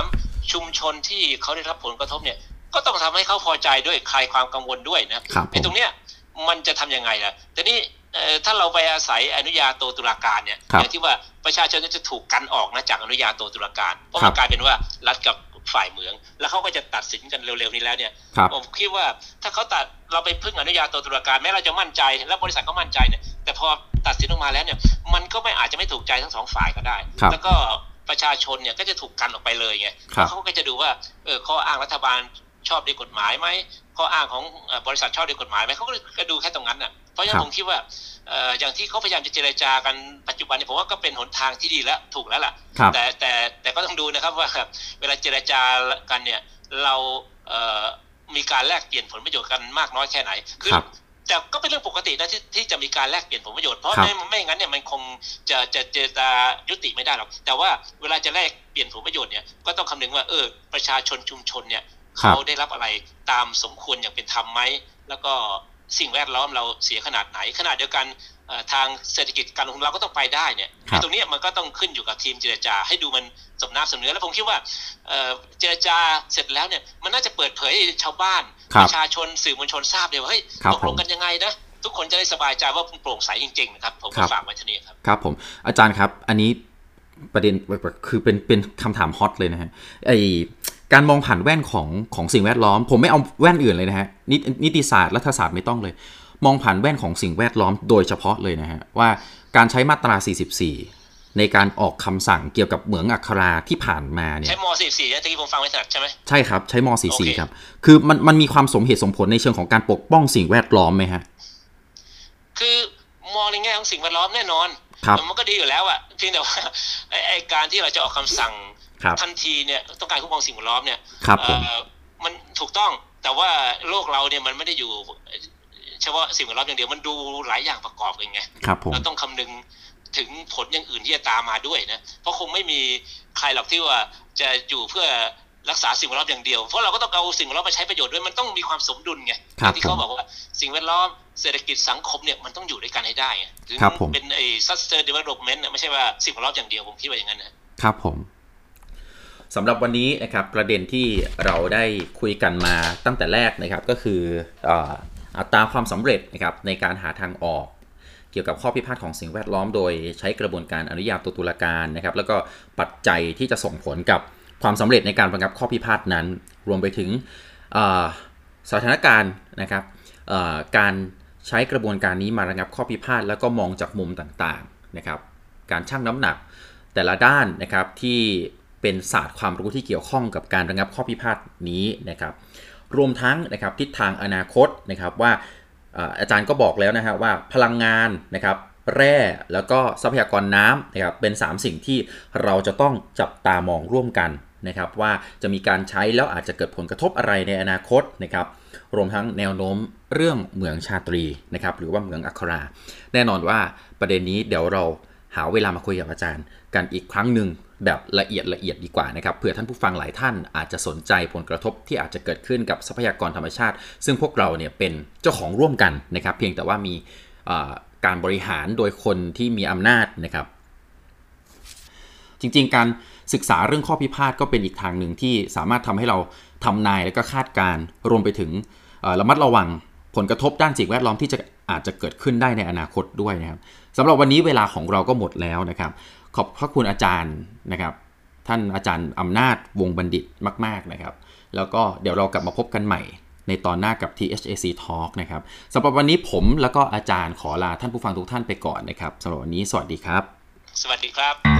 ชุมชนที่เขาได้รับผลกระทบเนี่ยก็ต้องทำให้เขาพอใจด้วยคลายความกังวลด้วยนะไอ้ตรงเนี้ยมันจะทำยังไงล่ะแต่นี่ถ้าเราไปอาศัยอนุญาโตตุลาการเนี่ยอย่างที่ว่าประชาชนจะถูกกันออกนะจากอนุญาโตตุลาการเพราะมันกลายเป็นว่ารัฐกับฝ่ายเหมืองแล้วเขาก็จะตัดสินกันเร็วๆนี้แล้วเนี่ยผมคิดว่าถ้าเขาตัดเราไปพึ่งอนุญาโตตุลาการแม้เราจะมั่นใจและบริษัทก็มั่นใจเนี่ยแต่พอตัดสินออกมาแล้วเนี่ยมันก็ไม่อาจจะไม่ถูกใจทั้งสองฝ่ายก็ได้แล้วก็ประชาชนเนี่ยก็จะถูกกันออกไปเลยไงเขาก็จะดูว่าเออข้ออ้างรัฐบาลชอบด้วยกฎหมายไหมข้ออ้างของบริษัทชอบด้วยกฎหมายไหมเขาก็ดูแค่ตรงนั้นน่ะเพราะฉะนั้นผมคิดว่าอย่างที่เขาพยายามจะเจรจากันปัจจุบันนี้ผมว่าก็เป็นหนทางที่ดีแล้วถูกแล้วล่ะแต่แต่แต่ก็ต้องดูนะครับว่าเวลาเจรจากันเนี่ยเรามีการแลกเปลี่ยนผลประโยชน์กันมากน้อยแค่ไหนคือแต่ก็เป็นเรื่องปกตินะที่ที่จะมีการแลกเปลี่ยนผลประโยชน์เพราะไม่ไม่งั้นเนี่ยมันคงจะจะเจรจายุติไม่ได้หรอกแต่ว่าเวลาจะแลกเปลี่ยนผลประโยชน์เนี่ยก็ต้องคำนึงว่าเออประชาชนชุมชนเนี่ยเขาได้รับอะไรตามสมควรอย่างเป็นธรรมไหมแล้วก็สิ่งแวดล้อมเราเสียขนาดไหนขนาดเดียวกันทางเศรษฐกิจการลงทุนเราก็ต้องไปได้เนี่ยตรงนี้มันก็ต้องขึ้นอยู่กับทีมเจรจาให้ดูมันสมน้ำสมเนื้อแล้วผมคิดว่าเจรจาเสร็จแล้วเนี่ยมันน่าจะเปิดเผยชาวบ้านประชาชนสื่อมวลชนทราบเลยว่าเฮ้ยตกลงกันยังไงนะทุกคนจะได้สบายใจว่าโปร่งใสจริงๆนะครับผมฝากไว้ที่นี่ครับครับผมอาจารย์ครับอันนี้ประเด็นคือเป็นเป็นคำถามฮอตเลยนะฮะไอการมองผ่านแว่นของของสิ่งแวดล้อมผมไม่เอาแว่นอื่นเลยนะฮะนิติศาสตร์รัฐศาสตร์ไม่ต้องเลยมองผ่านแว่นของสิ่งแวดล้อมโดยเฉพาะเลยนะฮะว่าการใช้มาตราสี่สิบสี่ในการออกคำสั่งเกี่ยวกับเหมืองอัคราที่ผ่านมาเนี่ยใช้มสี่สิบสี่นะที่ผมฟังไม่ถนัดใช่ไหมใช่ครับใช้มสี่สิบสี่ครับคือมันมันมีความสมเหตุสมผลในเชิงของการปกป้องสิ่งแวดล้อมไหมฮะคือมองในแง่ของสิ่งแวดล้อมแน่นอนมันก็ดีอยู่แล้วอะเพียงแต่ว่าไอการที่เราจะออกคำสั่งทันทีเนี่ยต้องการคุ้มครองสิ่งแวดล้อมเนี่ยมันถูกต้องแต่ว่าโลกเราเนี่ยมันไม่ได้อยู่เฉพาะสิ่งแวดล้อมอย่างเดียวมันดูหลายอย่างประกอบกันไงเราต้องคำนึงถึงผลอย่างอื่นที่จะตามมาด้วยนะเพราะคงไม่มีใครหรอกที่ว่าจะอยู่เพื่อรักษาสิ่งแวดล้อมอย่างเดียวเพราะเราก็ต้องเอาสิ่งแวดล้อมมาใช้ประโยชน์ด้วยมันต้องมีความสมดุลไงที่เขาบอกว่าสิ่งแวดล้อมเศรษฐกิจสังคมเนี่ยมันต้องอยู่ด้วยกันให้ได้ถึงเป็นไอ้ sustainable development ไม่ใช่ว่าสิ่งแวดล้อมอย่างเดียวผมคิดว่าอย่างนั้นนะครับผมสำหรับวันนี้นะครับประเด็นที่เราได้คุยกันมาตั้งแต่แรกนะครับก็คืออัตราความสำเร็จนะครับในการหาทางออกเกี่ยวกับข้อพิพาทของสิ่งแวดล้อมโดยใช้กระบวนการอนุญาโตตุลาการนะครับแล้วก็ปัจจัยที่จะส่งผลกับความสำเร็จในการระงับข้อพิพาทนั้นรวมไปถึงสถานการณ์นะครับการใช้กระบวนการนี้มาระงับข้อพิพาทแล้วก็มองจากมุมต่างๆนะครับการชั่งน้ำหนักแต่ละด้านนะครับที่เป็นศาสตร์ความรู้ที่เกี่ยวข้องกับการระงับข้อพิพาทนี้นะครับรวมทั้งนะครับทิศทางอนาคตนะครับว่าอาจารย์ก็บอกแล้วนะครับว่าพลังงานนะครับแร่แล้วก็ทรัพยากรน้ำนะครับเป็นสามสิ่งที่เราจะต้องจับตามองร่วมกันนะครับว่าจะมีการใช้แล้วอาจจะเกิดผลกระทบอะไรในอนาคตนะครับรวมทั้งแนวโน้มเรื่องเหมืองชาตรีนะครับหรือว่าเหมืองอัคราแน่นอนว่าประเด็นนี้เดี๋ยวเราหาเวลามาคุยกับอาจารย์กันอีกครั้งหนึ่งแบบละเอียดละเอียดดีกว่านะครับเผื่อท่านผู้ฟังหลายท่านอาจจะสนใจผลกระทบที่อาจจะเกิดขึ้นกับทรัพยากรธรรมชาติซึ่งพวกเราเนี่ยเป็นเจ้าของร่วมกันนะครับเพียงแต่ว่ามีการบริหารโดยคนที่มีอำนาจนะครับจริงๆการศึกษาเรื่องข้อพิพาทก็เป็นอีกทางหนึ่งที่สามารถทำให้เราทำนายและก็คาดการณ์รวมไปถึงระมัดระวังผลกระทบด้านสิ่งแวดล้อมที่จะอาจจะเกิดขึ้นได้ในอนาคตด้วยนะครับสำหรับวันนี้เวลาของเราก็หมดแล้วนะครับขอบพระคุณอาจารย์นะครับท่านอาจารย์อำนาจวงบัณฑิตมากๆนะครับแล้วก็เดี๋ยวเรากลับมาพบกันใหม่ในตอนหน้ากับ ที เอช เอ ซี Talk นะครับสำหรับวันนี้ผมแล้วก็อาจารย์ขอลาท่านผู้ฟังทุกท่านไปก่อนนะครับสำหรับวันนี้สวัสดีครับสวัสดีครับ